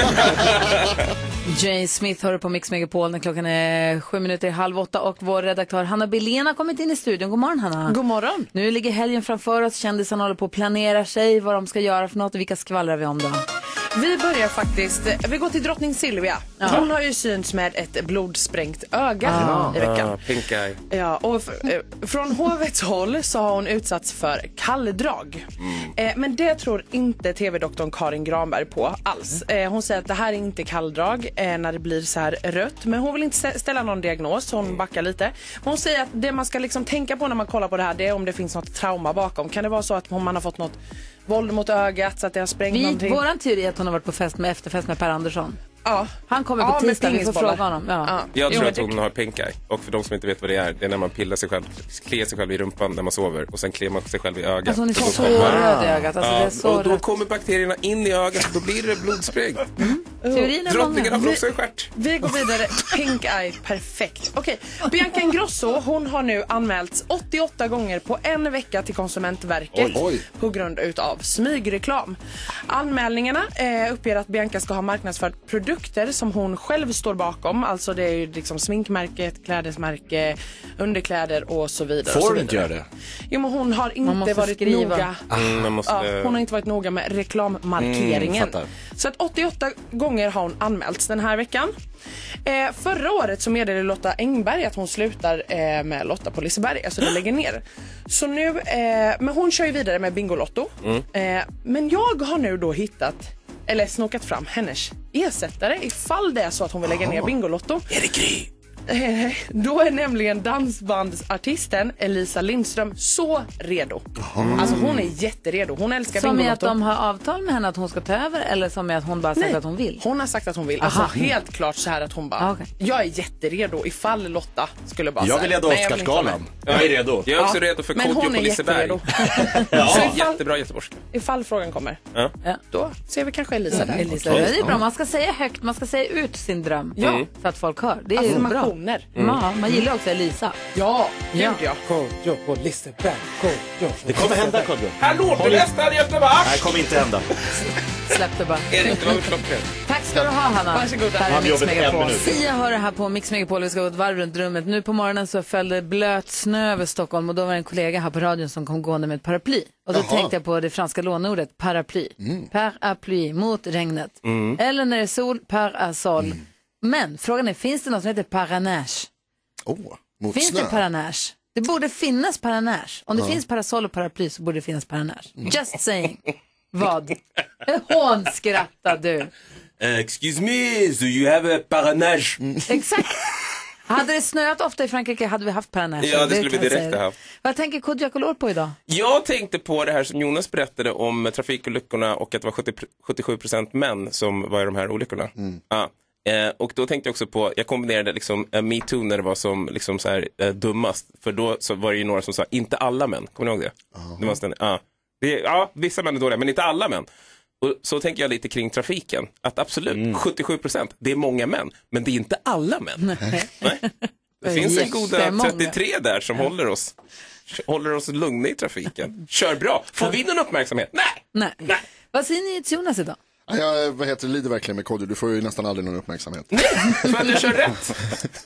D: vaknade.
B: Jay Smith hör på Mix Megapol när klockan är sju minuter i halv åtta och vår redaktör Hanna Belén har kommit in i studion. God morgon, Hanna.
E: God morgon.
B: Nu ligger helgen framför oss, kändisarna håller på att planera sig, vad de ska göra för något och vilka skvallrar vi om då?
E: Vi börjar faktiskt, vi går till drottning Silvia.
B: Ja.
E: Hon har ju synts med ett blodsprängt öga
B: Ah.
E: i veckan.
K: Ah, pink eye.
E: Ja, och f- eh, från hovets håll så har hon utsatts för kalldrag. Eh, men det tror inte tv-doktorn Karin Granberg på alls. Eh, hon säger att det här är inte kalldrag eh, när det blir så här rött. Men hon vill inte stä- ställa någon diagnos, så hon backar lite. Men hon säger att det man ska liksom tänka på när man kollar på det här, det är om det finns något trauma bakom. Kan det vara så att man har fått något våld mot ögat så att det har sprängt
B: Vi,
E: någonting?
B: våran teori är att hon har varit på fest med efterfest med Per Andersson.
E: Ja.
B: Han kommer
E: Ja,
B: på
E: med
B: tisdag, vi får
E: pingisbollar.
B: fråga honom. Ja.
E: Ja.
K: Jag
E: Jo,
K: tror
E: men
K: att
E: det-
K: hon har pink eye. Och för de som inte vet vad det är, det är när man pillar sig själv, kliar sig själv i rumpan när man sover och sen kliar man sig själv i ögat.
B: Alltså hon är
K: Och då
B: så
K: kommer-
B: röd i ögat. Alltså,
K: Ja,
B: det är så
K: och då
B: rött.
K: kommer bakterierna in i ögat och då blir det blodspräng.
B: Teorin är
K: Drottningen har
B: många.
K: också en stjärt.
E: Vi går vidare. Pink eye, perfekt. Okej, Bianca Ingrosso, hon har nu anmälts åttioåtta gånger på en vecka till Konsumentverket.
G: Oj, oj.
E: På grund utav smygreklam. Anmälningarna eh, uppger att Bianca ska ha marknadsfört produkter som hon själv står bakom. Alltså det är ju liksom sminkmärket, klädesmärke, underkläder och så vidare. och så
H: Får du
E: vidare.
H: inte göra det?
E: Jo, men hon har inte
B: måste
E: varit
B: skriva.
E: noga.
K: Mm, man måste...
E: Ja, hon har inte varit noga med reklammarkeringen.
H: Mm, fattar.
E: Så att åttioåtta gånger har hon anmälts den här veckan. Eh, förra året så meddelade Lotta Engberg att hon slutar eh, med Lotta på Liseberg, alltså det lägger ner. Så nu, eh, men hon kör ju vidare med Bingolotto.
K: Mm.
E: Eh, men jag har nu då hittat, eller snokat fram hennes ersättare ifall det är så att hon vill lägga ner Bingolotto.
H: Är det Gry?
E: Eh, Då är nämligen dansbandsartisten Elisa Lindström så redo. Alltså hon är jätteredo. Hon älskar
B: Som är att
E: Bingolotto.
B: de har avtal med henne att hon ska ta över, eller som är att hon bara sagt
E: Nej,
B: att hon vill?
E: Hon har sagt att hon vill.
B: Aha.
E: Alltså helt klart så här att hon bara,
B: Ah, okej.
E: jag är jätteredo ifall Lotta skulle bara
H: Jag
E: så
H: vill
E: här,
H: leda
E: "Nej, jag vill inte vara med."
H: Oscarsgalan. Jag är redo.
K: Jag är också
E: Ja,
K: redo för
E: men
K: Kodjo
E: hon
K: på
E: är
K: Liseberg.
E: jätteredo.
K: Ja,
E: Så ifall,
K: jättebra göteborgska.
E: ifall frågan kommer,
K: Ja.
B: Ja.
E: då ser vi kanske Elisa där.
B: Elisa, det är bra. Man ska säga högt, man ska säga ut sin dröm.
E: Ja.
B: Så att folk hör. Det är ju bra.
E: Affirmationer.
B: Ja, man gillar också Elisa.
E: Ja,
B: Ja.
E: gud ja.
F: Kodjo på Liseberg, Kodjo på
H: Det kommer hända, Kodjo.
K: Hallå, du nästan Göteborg!
H: Nej, kommer inte hända.
B: Släpp det bara.
K: Erik, det var väl klockrent.
B: Tack ska du ha, Hanna.
E: Varsågoda.
B: Här är
H: Han
B: Mix
H: jobbet en
B: Megapol.
H: minut.
B: Sia hör det här på Mix Megapol. Vi ska gå ett varv runt rummet. Nu på morgonen så följde blöt snö över Stockholm och då var det en kollega här på radion som kom gående med ett paraply. Och då
G: Jaha.
B: tänkte jag på det franska lånordet paraply. Paraply, mot regnet. Eller när det är sol, parasol. Men frågan är, finns det något som heter paranage?
G: Oh, mot
B: Finns
G: snö.
B: det paranage? Det borde finnas paranage. Om det finns parasoll och paraply så borde det finnas paranage. Just saying. Vad? Hånskrattar du.
K: Uh, excuse me, so you have a paranage?
B: Exakt. Hade det snöat ofta i Frankrike hade vi haft paranage.
K: Ja, det skulle vi direkt ha haft.
B: Vad tänker Kodjo Akolor på idag?
K: Jag tänkte på det här som Jonas berättade om trafikolyckorna och att det var sjuttio, sjuttiosju procent män som var i de här olyckorna. Mm. Ja. Eh, och då tänkte jag också på, jag kombinerade liksom uh, Me Too när det var som liksom så här, uh, dummast. För då så var det ju några som sa, inte alla män. Kommer ni ihåg det? Uh-huh. det, var ständigt, uh. det ja, vissa män är dåliga, men inte alla män. Och så tänker jag lite kring trafiken. Att absolut, mm. sjuttiosju procent, det är många män. Men det är inte alla män. Nej. Nej. Det finns en goda trettiotre där som ja. håller oss håller oss lugna i trafiken. Kör bra. Får vi någon uppmärksamhet? Nej.
B: Nej. Nej. Vad säger ni till Jonas idag?
G: Jag vad heter, lider verkligen med Kodjo. Du får ju nästan aldrig någon uppmärksamhet.
K: Nej, för du kör rätt.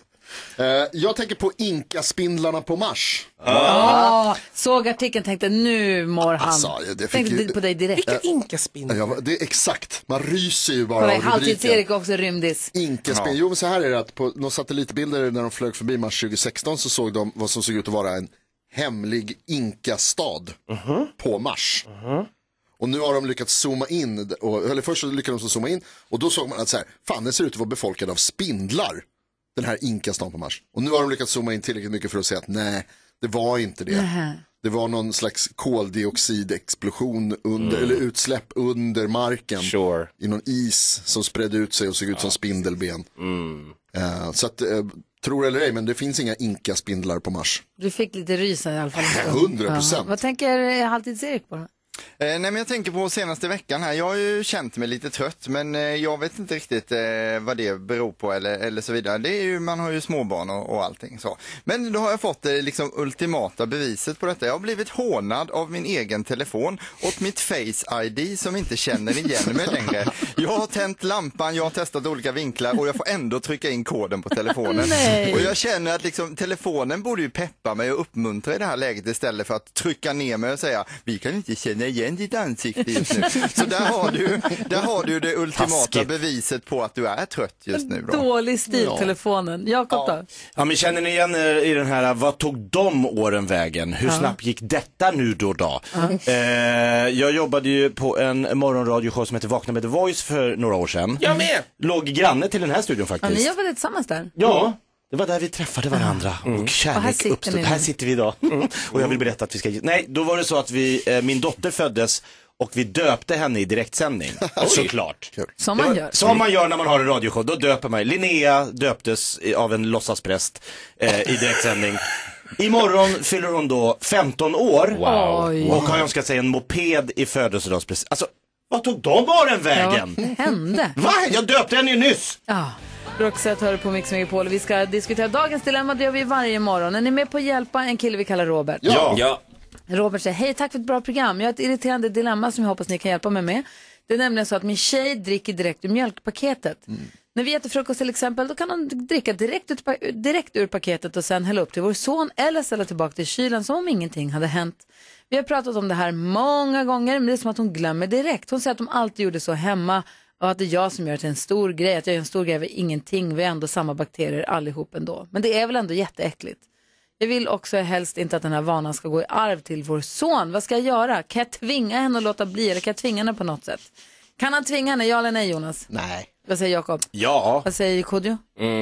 G: Jag tänker på Inka-spindlarna på Mars.
B: Ah. Oh, såg artikeln, tänkte nu mår han. Alltså, tänkte ju, på dig direkt.
K: Vilka Inka-spindlar?
G: Ja, det är exakt. Man ryser ju bara av rubriken.
B: Halvtids-Erik också rymdis.
G: Inka-spindlar. Jo, men så här är det att på några satellitbilder när de flög förbi Mars tjugo sexton så såg de vad som såg ut att vara en hemlig Inka-stad uh-huh. på Mars. Uh-huh. Och nu har de lyckats zooma in, och, eller först så lyckades de zooma in och då såg man att så här, fan det ser ut att vara befolkad av spindlar. Den här Inka-stan på Mars. Och nu har de lyckats zooma in tillräckligt mycket för att säga att nej, det var inte det. Mm. Det var någon slags koldioxidexplosion under, mm. eller utsläpp under marken.
K: Sure.
G: I någon is som spred ut sig och såg ut ja. som spindelben. Mm. Uh, så att, uh, tror eller ej, men det finns inga Inka-spindlar på Mars.
B: Du fick lite rysa i alla fall.
G: hundra procent.
B: Ja. Vad tänker Halvtids-Erik på då?
D: Eh, nej men jag tänker på senaste veckan här, jag har ju känt mig lite trött men eh, jag vet inte riktigt eh, vad det beror på eller, eller så vidare. Det är ju, man har ju småbarn och, och allting så. Men då har jag fått det eh, liksom ultimata beviset på detta. Jag har blivit hånad av min egen telefon och mitt Face I D som inte känner igen mig längre. Jag har tänt lampan, jag har testat olika vinklar och jag får ändå trycka in koden på telefonen.
B: Nej.
D: Och jag känner att liksom, telefonen borde ju peppa mig och uppmuntra i det här läget istället för att trycka ner mig och säga vi kan inte känna igen ditt ansikte just nu. Så där har du, där har du det ultimata Taskigt. beviset på att du är trött just nu. Då.
B: Dålig stil, ja. telefonen. Jakob då?
H: Ja, men känner ni igen i den här, vad tog de åren vägen? Hur ja. snabbt gick detta nu då då? Ja. Eh, jag jobbade ju på en morgonradioshow som heter Vakna med The Voice för några år sedan.
K: Jag med!
H: Låg granne till den här studion faktiskt.
B: Ja, ni jobbade tillsammans där?
H: Ja. Det var där vi träffade varandra mm. och kärlek och här uppstod. Här sitter vi idag. Mm. Och jag vill berätta att vi ska... Nej, då var det så att vi, eh, min dotter föddes och vi döpte henne i direktsändning. Såklart.
B: Som man gör.
H: Som man gör när man har en radioshow. Då döper man. Linnea döptes av en låtsaspräst eh, i direktsändning. Imorgon fyller hon då femton år.
B: Wow.
H: Och har önskat sig en moped i födelsedagspresent. Alltså, vad tog de åren vägen?
B: Ja, det hände.
H: Va? Jag döpte henne ju nyss.
B: Ja. Roxette hör på Mix Megapol. Vi ska diskutera dagens dilemma. Det gör vi varje morgon. Är ni med på att hjälpa en kille vi kallar Robert?
H: Ja. ja.
B: Robert säger, hej tack för ett bra program. Jag har ett irriterande dilemma som jag hoppas ni kan hjälpa mig med. Det är nämligen så att min tjej dricker direkt ur mjölkpaketet. Mm. När vi äter frukost till exempel, då kan hon dricka direkt, ut, direkt ur paketet och sen hälla upp till vår son eller ställa tillbaka till kylen som om ingenting hade hänt. Vi har pratat om det här många gånger, men det är som att hon glömmer direkt. Hon säger att de alltid gjorde så hemma och att det är jag som gör det till en stor grej. Att jag gör en stor grej över ingenting. Vi är ändå samma bakterier allihop ändå. Men det är väl ändå jätteäckligt. Jag vill också helst inte att den här vanan ska gå i arv till vår son. Vad ska jag göra? Kan jag tvinga henne att låta bli? Eller kan jag tvinga henne på något sätt? Kan han tvinga henne? Ja eller nej, Jonas?
H: Nej.
B: Vad säger Jakob?
H: Ja.
B: Vad säger Kodjo?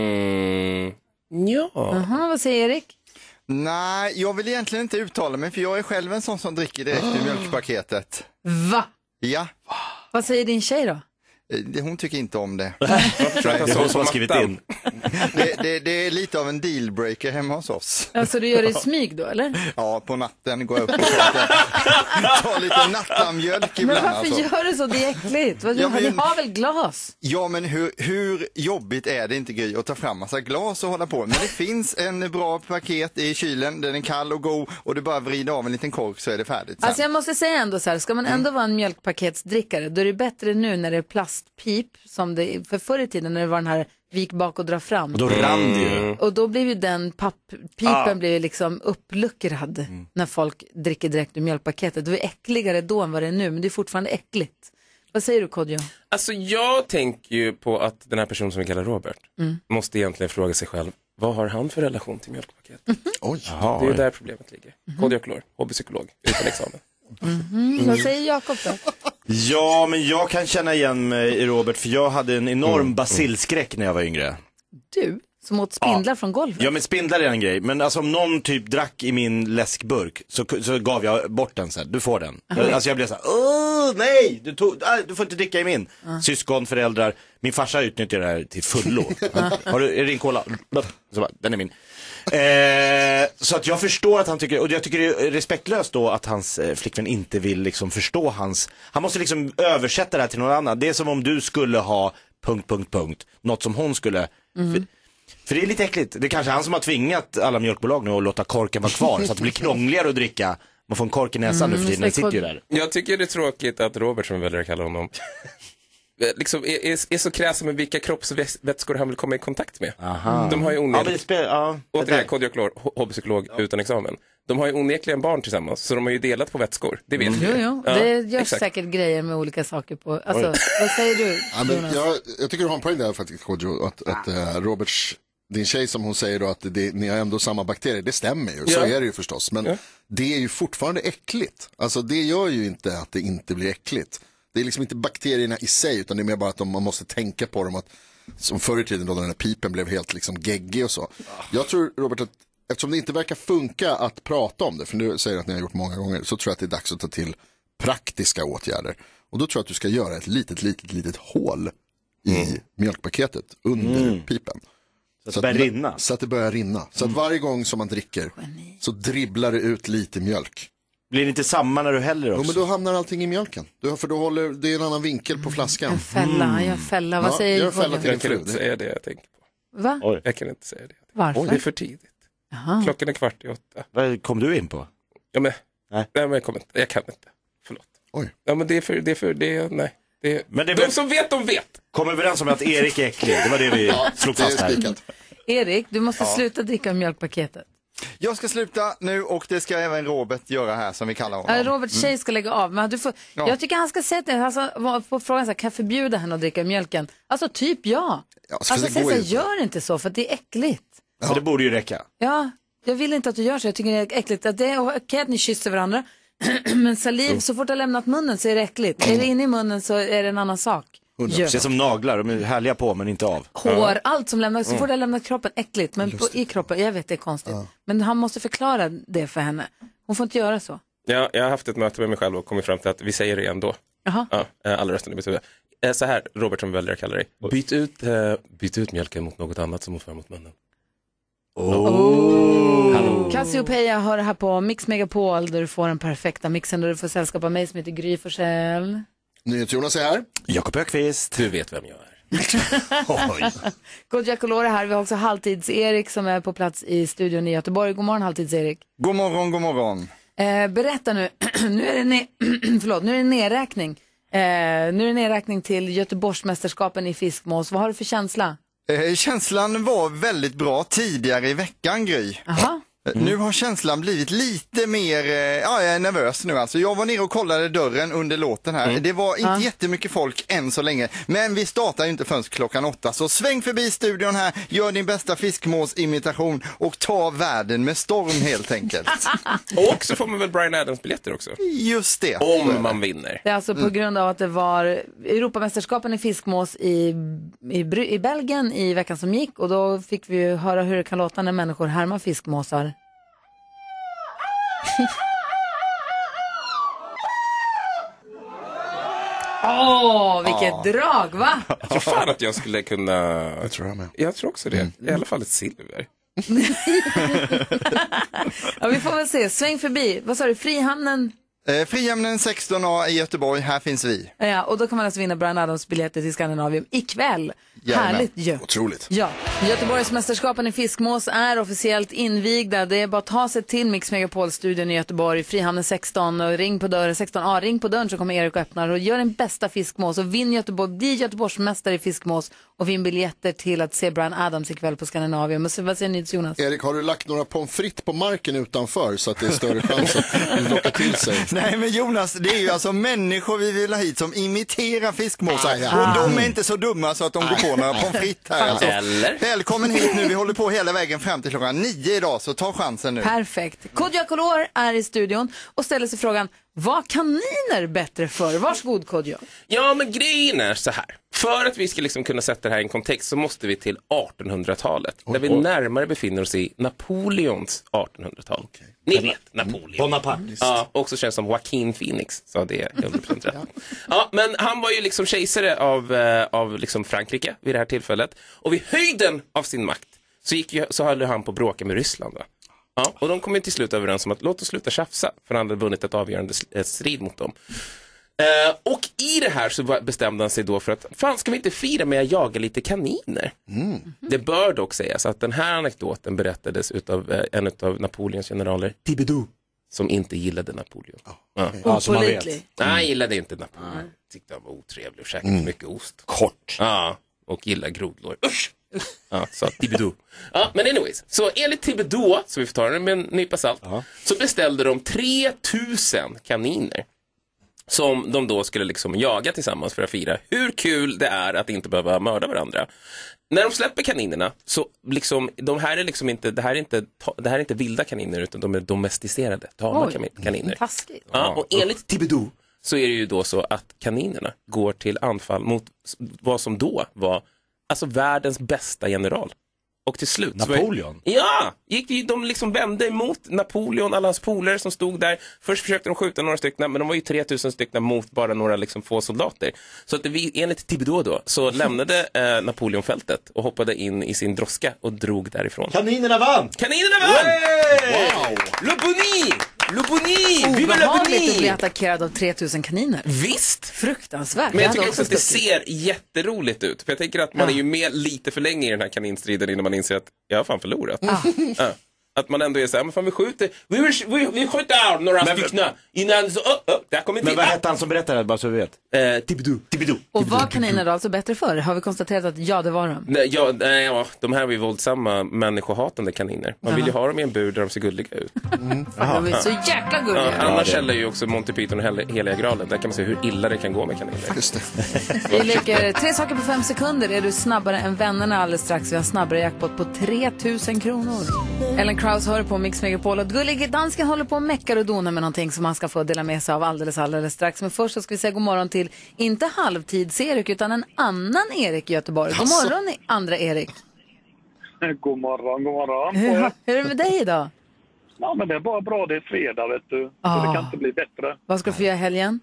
K: Mm. Ja.
B: Aha, vad säger Erik?
D: Nej, jag vill egentligen inte uttala mig för jag är själv en sån som dricker direkt ur mjölkpaketet.
B: Va?
D: Ja.
B: Vad säger din tjej då?
D: Hon tycker inte om det.
H: Det är hon som har skrivit in.
D: Det, det, det är lite av en dealbreaker hemma hos oss.
B: Alltså du gör det i smyg då, eller?
D: Ja, på natten går jag upp och tar lite nattamjölk ibland.
B: Men varför
D: alltså.
B: gör du så? Det är äckligt. Vad, ja, men, ni har väl glas?
D: Ja, men hur, hur jobbigt är det inte Gry att ta fram massa glas och hålla på? Men det finns en bra paket i kylen, den är kall och god och du bara vrider av en liten kork så är det färdigt sen.
B: Alltså jag måste säga ändå så här, ska man ändå mm. vara en mjölkpaketsdrickare, då är det bättre nu när det är plast pip som det för förr i tiden när det var den här vik bak och dra fram.
H: Och då rann det ju.
B: Och då blev ju den papppipen ah. blev ju liksom uppluckrad mm. när folk dricker direkt ur mjölkpaketet. Det var äckligare då än vad det är nu, men det är fortfarande äckligt. Vad säger du, Kodjo?
K: Alltså jag tänker ju på att den här personen som vi kallar Robert mm. måste egentligen fråga sig själv, vad har han för relation till mjölkpaketet? Mm-hmm.
H: Oj.
K: Det är ju där problemet ligger. Mm-hmm. Kodjo Akolor, hobbypsykolog, utan examen.
B: Mm-hmm. Vad säger Jakob då?
H: Ja, men jag kan känna igen mig i Robert, för jag hade en enorm mm. basilskräck när jag var yngre.
B: Du? Som åt spindlar
H: ja.
B: från golvet?
H: Ja, men spindlar är en grej. Men alltså om någon typ drack i min läskburk så, så gav jag bort den så här. Du får den. Mm. Alltså jag blev så här, åh nej, du, tog, äh, du får inte dricka i min. Mm. Syskon, föräldrar. Min farsa utnyttjar det här till fullo. Har du, är det din cola? Så bara, den är min. Eh, så att jag förstår att han tycker, och jag tycker det är respektlöst då att hans eh, flickvän inte vill liksom förstå hans, han måste liksom översätta det här till någon annan. Det är som om du skulle ha punkt, punkt, punkt. Något som hon skulle... Mm. För, för det är lite äckligt. Det är kanske han som har tvingat alla mjölkbolag nu att låta korken vara kvar så att det blir krångligare att dricka. Man får en kork i näsan mm, nu för tiden, den sitter ju där.
K: Jag tycker det är tråkigt att Robert, som vi väljer att kalla honom, liksom är, är, är så kräsen med vilka kroppsvätskor han vill komma i kontakt med. Aha. De har ju onekligen, ja, ja, återigen kodioklor, hobbypsykolog ja. utan examen. De har ju onekligen barn tillsammans, så de har ju delat på vätskor, det vet
B: mm.
K: vi.
B: Jo, jo. Ja, det görs exakt. säkert grejer med olika saker på, alltså, vad säger du?
G: Ja, men jag, jag tycker du har en poäng där faktiskt, Kodjo, att, ja. att uh, Roberts, din tjej som hon säger då att det, ni har ändå samma bakterier, det stämmer ju, så ja. är det ju förstås, men ja. det är ju fortfarande äckligt. Alltså det gör ju inte att det inte blir äckligt. Det är liksom inte bakterierna i sig, utan det är mer bara att de, man måste tänka på dem, att, som förr i tiden då den här pipen blev helt liksom geggig och så. Jag tror, Robert, att eftersom det inte verkar funka att prata om det, för nu säger att ni har gjort många gånger, så tror jag att det är dags att ta till praktiska åtgärder. Och då tror jag att du ska göra ett litet, litet, litet hål i mm. mjölkpaketet under mm. pipen.
H: Så att, så, att det rinna.
G: så att det börjar rinna. Så att varje gång som man dricker så dribblar det ut lite mjölk.
H: Blir det inte samma när du häller också?
G: Jo, men då hamnar allting i mjölken. Du, för då håller, det är en annan vinkel på flaskan.
B: En fälla, mm. jag fälla. Vad ja, säger
G: jag? Fälla till
K: jag kan inte säga det jag tänker på.
B: Va?
K: Oj. Jag kan inte säga det.
B: Varför?
K: Oj, det är för tidigt. Aha. Klockan är kvart i åtta.
H: Vad kom du in på?
K: Ja, men, nej. Nej, men jag, kommer inte. jag kan inte. Förlåt.
G: Oj.
K: Ja, men det är för, det är för, det är, nej. Det är,
H: men det
K: de som vet, de vet.
H: Kom överens om att Erik är äcklig. Det var det vi ja, slog fast här.
B: Erik, du måste ja. sluta dricka mjölkpaketet.
D: Jag ska sluta nu, och det ska även Robert göra här, som vi kallar honom.
B: Ja, Robert tjej mm. ska lägga av, men du får, ja. jag tycker han ska säga det, alltså, på frågan så här, kan jag förbjuda henne att dricka mjölken? Alltså typ ja. ja alltså säg så här, gör inte så, för det är äckligt.
H: Ja. Det borde ju räcka.
B: Ja, jag vill inte att du gör så, jag tycker det är äckligt. Att det är okej okay att ni kysser varandra, men saliv, mm. så fort du har lämnat munnen så är det äckligt. Mm. Är det inne i munnen så är det en annan sak.
H: Det är som naglar, de är härliga på men inte av.
B: Hår, ja. allt som lämnar, så får mm. det lämnat kroppen äckligt, men på, i kroppen, jag vet det är konstigt. Ja. Men han måste förklara det för henne. Hon får inte göra så.
K: Ja, jag har haft ett möte med mig själv och kommit fram till att vi säger det ändå.
B: Jaha.
K: Ja, alla rösten är betyder. Så här, Robert som väljer att kalla dig. Byt ut, uh, byt ut mjölken mot något annat som motsvarar mot munnen.
B: Oh. Oh. Cassiopeia hör här på Mix Megapol, där du får den perfekta mixen, där du får sällskap av mig som heter Gry Forssell.
G: NyhetsJonas är här.
H: Jakob Ökvist.
K: Du vet vem jag är.
B: God Jakolore här. Vi har också Halvtids-Erik som är på plats i studion i Göteborg. God morgon Halvtids-Erik.
D: God morgon, god morgon.
B: Eh, berätta nu. nu är det ne- förlåt, nu är det nedräkning. Eh, nu är det nedräkning till Göteborgsmästerskapen i fiskmås. Vad har du för känsla?
D: Eh, känslan var väldigt bra tidigare i veckan, Gry.
B: Aha.
D: Mm. Nu har känslan blivit lite mer, ja jag är nervös nu alltså. Jag var nere och kollade dörren under låten här. Mm. Det var inte ja. jättemycket folk än så länge. Men vi startar ju inte förrän klockan åtta. Så sväng förbi studion här, gör din bästa fiskmåsimitation och ta världen med storm helt enkelt.
K: Och så får man väl Bryan Adams-biljetter också.
D: Just det.
K: Om man vinner.
B: Det är alltså på mm. grund av att det var Europamästerskapen i fiskmås i, i, i Belgien i veckan som gick. Och då fick vi ju höra hur det kan låta när människor härmar fiskmåsar. Åh, oh, vilket oh. drag, va?
K: Jag tror fan att jag skulle kunna...
G: Jag tror jag med.
K: Jag tror också det. Mm. I alla fall ett silver.
B: Ja, vi får väl se. Sväng förbi. Vad sa du? Frihamnen?
D: Eh, Frihamnen sexton A i Göteborg. Här finns vi.
B: Ja, och då kan man alltså vinna Bryan Adams biljetter till Skandinavium ikväll.
D: Jajamän.
B: Härligt ju.
G: Otroligt.
B: Ja. Göteborgsmästerskapen i fiskmås är officiellt invigda. Det är bara att ta sig till Mix Megapol-studion i Göteborg, Frihamnen sexton, och ring på dörren, sexton A, ring på dörren så kommer Erik och öppnar och gör den bästa fiskmås och vinn Göteborg, bli Göteborgsmästare i fiskmås och vinn biljetter till att se Bryan Adams ikväll på Skandinavium. Och så, vad säger ni, Jonas?
G: Erik, har du lagt några pommes frites på marken utanför så att det är större chans att locka till sig?
D: Nej men Jonas, det är ju alltså människor vi vill ha hit som imiterar fiskmåsar.
G: Ah, ja.
D: Och de är inte så dumma så att de går på några pommes frites här. Alltså.
H: Eller?
D: Välkommen hit nu, vi håller på hela vägen fram till klockan nio idag, så ta chansen nu.
B: Perfekt. Kodjo Akolor är i studion och ställer sig frågan, vad kaniner bättre för? Varsågod Kodjo.
K: Ja, men grejen är så här. För att vi ska liksom kunna sätta det här i en kontext så måste vi till artonhundratalet. Där vi närmare befinner oss i Napoleons artonhundratal. Okay. Ni vet, Napoleon.
H: Bonaparte.
K: Ja, också känns som Joaquin Phoenix. Så det är hundra procent rätt. Ja, men han var ju liksom kejsare av, eh, av liksom Frankrike vid det här tillfället. Och vid höjden av sin makt så, gick ju, så höll han på att bråka med Ryssland. Va? Ja, och de kom ju till slut överens om att låt oss sluta tjafsa. För han hade vunnit ett avgörande strid mot dem. Uh, och i det här så bestämde han sig då för att fan, ska vi inte fira med att jaga lite kaniner? Mm. Det bör dock sägas att den här anekdoten berättades utav uh, en av Napoleons generaler, Thibodeau, som inte gillade Napoleon. Oh, okay.
H: Ja, som man vet.
K: Nej, han gillade inte Napoleon. Mm. Tyckte han var otrevlig och käkade mm. mycket ost.
H: Kort.
K: Ja, och gillade grodlår. Usch! Ja, så Thibodeau. Ja, men anyways. Så enligt Thibodeau, så vi får ta det med en nypa salt, uh-huh. så beställde de tre tusen kaniner. Som de då skulle liksom jaga tillsammans för att fira hur kul det är att inte behöva mörda varandra. När de släpper kaninerna så liksom, de här är liksom inte, det här är inte, det här är inte vilda kaniner utan de är domesticerade, tama kaniner.
B: Taskigt.
K: Ja, och enligt Thibodeau så är det ju då så att kaninerna går till anfall mot vad som då var alltså världens bästa general. Och till slut
H: Napoleon?
K: Så var, ja, gick de liksom vände emot Napoleon, alla hans polare som stod där. Först försökte de skjuta några stycken, men de var ju tre tusen stycken mot bara några liksom få soldater. Så att det, enligt Thibodeau då, så lämnade eh, Napoleon fältet och hoppade in i sin droska och drog därifrån.
H: Kaninerna vann!
K: Kaninerna vann!
H: Hey!
K: Wow! Le Bonnie! Le Bonnie! Vive Le
B: Obehagligt att bli attackerad av tre tusen kaniner.
K: Visst!
B: Fruktansvärt.
K: Men jag tycker också att det ser jätteroligt ut. För jag tänker att man ja. är ju med lite för länge i den här kaninstriden innan man inser att jag har fan förlorat. Ah. Ja. Att man ändå är så här, men fan vi skjuter, vi, vi, vi, vi skjuter av några stycken innan så, oh, oh, där kommer
H: men till. Vad hette han som berättade, bara så vi vet?
K: Eh, Thibodeau. Thibodeau.
B: Och var kaniner då alltså bättre för? Har vi konstaterat att ja, det var de?
K: Nej, ja, nej, ja, de här var ju våldsamma, människohatande kaniner. Man Aha. vill ju ha dem i en bur där de ser gulliga ut.
B: Mm. De är så jäkla gulliga.
K: Ja, annars källor ju också Monty Python och Heliga Graalen. Där kan man se hur illa det kan gå med kaniner.
G: Just det.
B: Vi leker tre saker på fem sekunder. Är du snabbare än vännerna alldeles strax? Vi har snabbare jackpot på tre tusen kronor. Ellen Krause hör på Mix Megapol och Gullige dansken håller på och meckar och donar med någonting som han ska få dela med sig av alldeles alldeles strax. Men först så ska vi säga god morgon till inte halvtids-Erik utan en annan Erik i Göteborg. God morgon andra Erik.
L: God morgon, god morgon.
B: Hur, hur är det med dig idag?
L: Ja, men det är bara bra, det är fredag vet du. Ah. Så det kan inte bli bättre.
B: Vad ska du få göra helgen?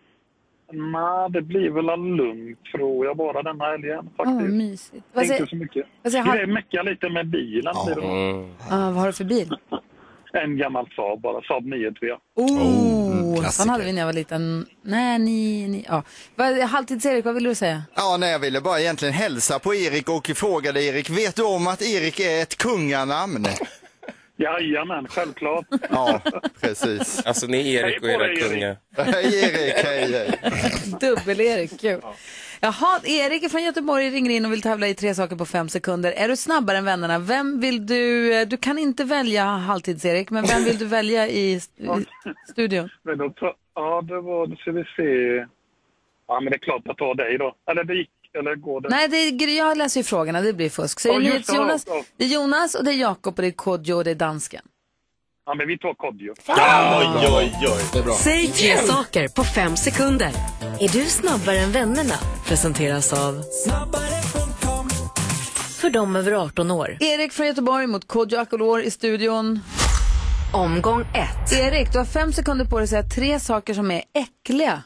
L: Nej, det blir väl lugnt tror jag bara den här helgen faktiskt.
B: Åh, oh, mysigt.
L: Vad säger, inte så mycket.
B: Vad säger,
L: har... Jag mecka lite med bilen.
B: Ja, oh. ah, vad har du för bil?
L: En gammal Saab bara, Saab nio tre.
B: Oh, oh sån hade vi när jag var liten. Nej, ni, ni ja. Halvtids-Erik, vad vill du säga?
D: Ja, nej, jag ville bara egentligen hälsa på Erik och fråga dig Erik, vet du om att Erik är ett kunganamn?
L: Jajamän, självklart.
D: Ja, precis.
K: Alltså ni Erik och era kungar.
D: Hej Erik, hej hej.
B: Dubbel-Erik, kul. Jaha, Erik från Göteborg ringer in och vill tävla i tre saker på fem sekunder. Är du snabbare än vännerna? Vem vill du, du kan inte välja halvtids-Erik, men vem vill du välja i, i studion?
L: Men då, ja, det var, då ska vi se. Ja, men det är klart att ta dig då. Eller det gick, eller går det?
B: Nej, det är, jag läser ju frågorna, det blir fusk. Så
L: ja,
B: det, är
L: det,
B: Jonas,
L: ja.
B: det är Jonas och det är Jakob och det är Kodjo och det är dansken.
L: Ja, men vi tar Kodjo.
H: Ja, oj, oj, oj.
G: Det är bra.
A: Säg tre saker på fem sekunder. Är du snabbare än vännerna? Presenteras av snabbare punkt com. För dem över arton år.
B: Erik från Göteborg mot Kodjo Akolor i studion.
A: Omgång ett.
B: Erik, du har fem sekunder på dig att säga tre saker som är äckliga.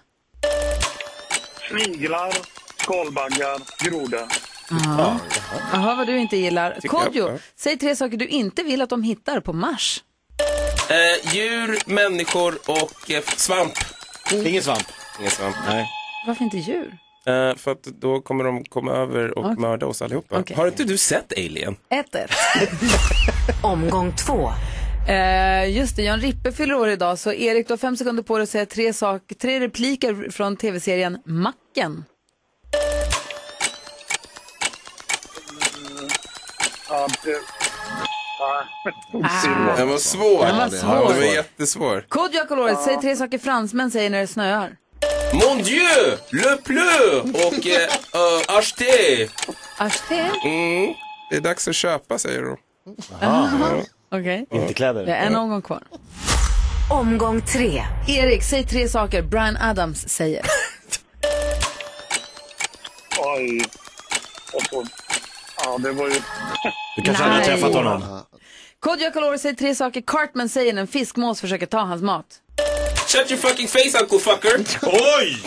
L: Sniglar, skalbaggar, grodor.
B: Ja. Jaha, vad du inte gillar. Kodjo, säg tre saker du inte vill att de hittar på Mars.
K: Eh, djur, människor och eh, svamp.
H: Mm. Ingen svamp.
K: Ingen svamp.
H: Nej.
B: Varför inte djur?
K: Eh, för att då kommer de komma över och okay. mörda oss allihopa. Okay. Har inte du sett Alien?
B: Ett ett.
A: Omgång två.
B: Eh, just det, Jan Rippe fyller år idag. Så Erik, du har fem sekunder på dig att säga tre, sak- tre repliker från tv-serien Macken.
L: Ja, det...
K: Ah. Den var svår.
B: Den var svår.
K: Den var jättesvår.
B: Kodjo Akolores, säg tre saker fransmän säger när det snöar.
K: Mon Dieu, le pleu och eh, uh, acheter.
B: Acheter?
K: Mm, det är dags att köpa, säger de.
B: Aha. Okej.
H: Okay. Inte kläder.
B: Det är en omgång kvar.
A: Omgång tre.
B: Erik, säg tre saker Bryan Adams säger.
L: Oj. Ja, det var ju...
H: Du kanske hade träffat honom.
B: Kodjo Akolores, säg tre saker Cartman säger när en fiskmås försöker ta hans mat.
K: Shut your fucking face, uncle fucker. Oj!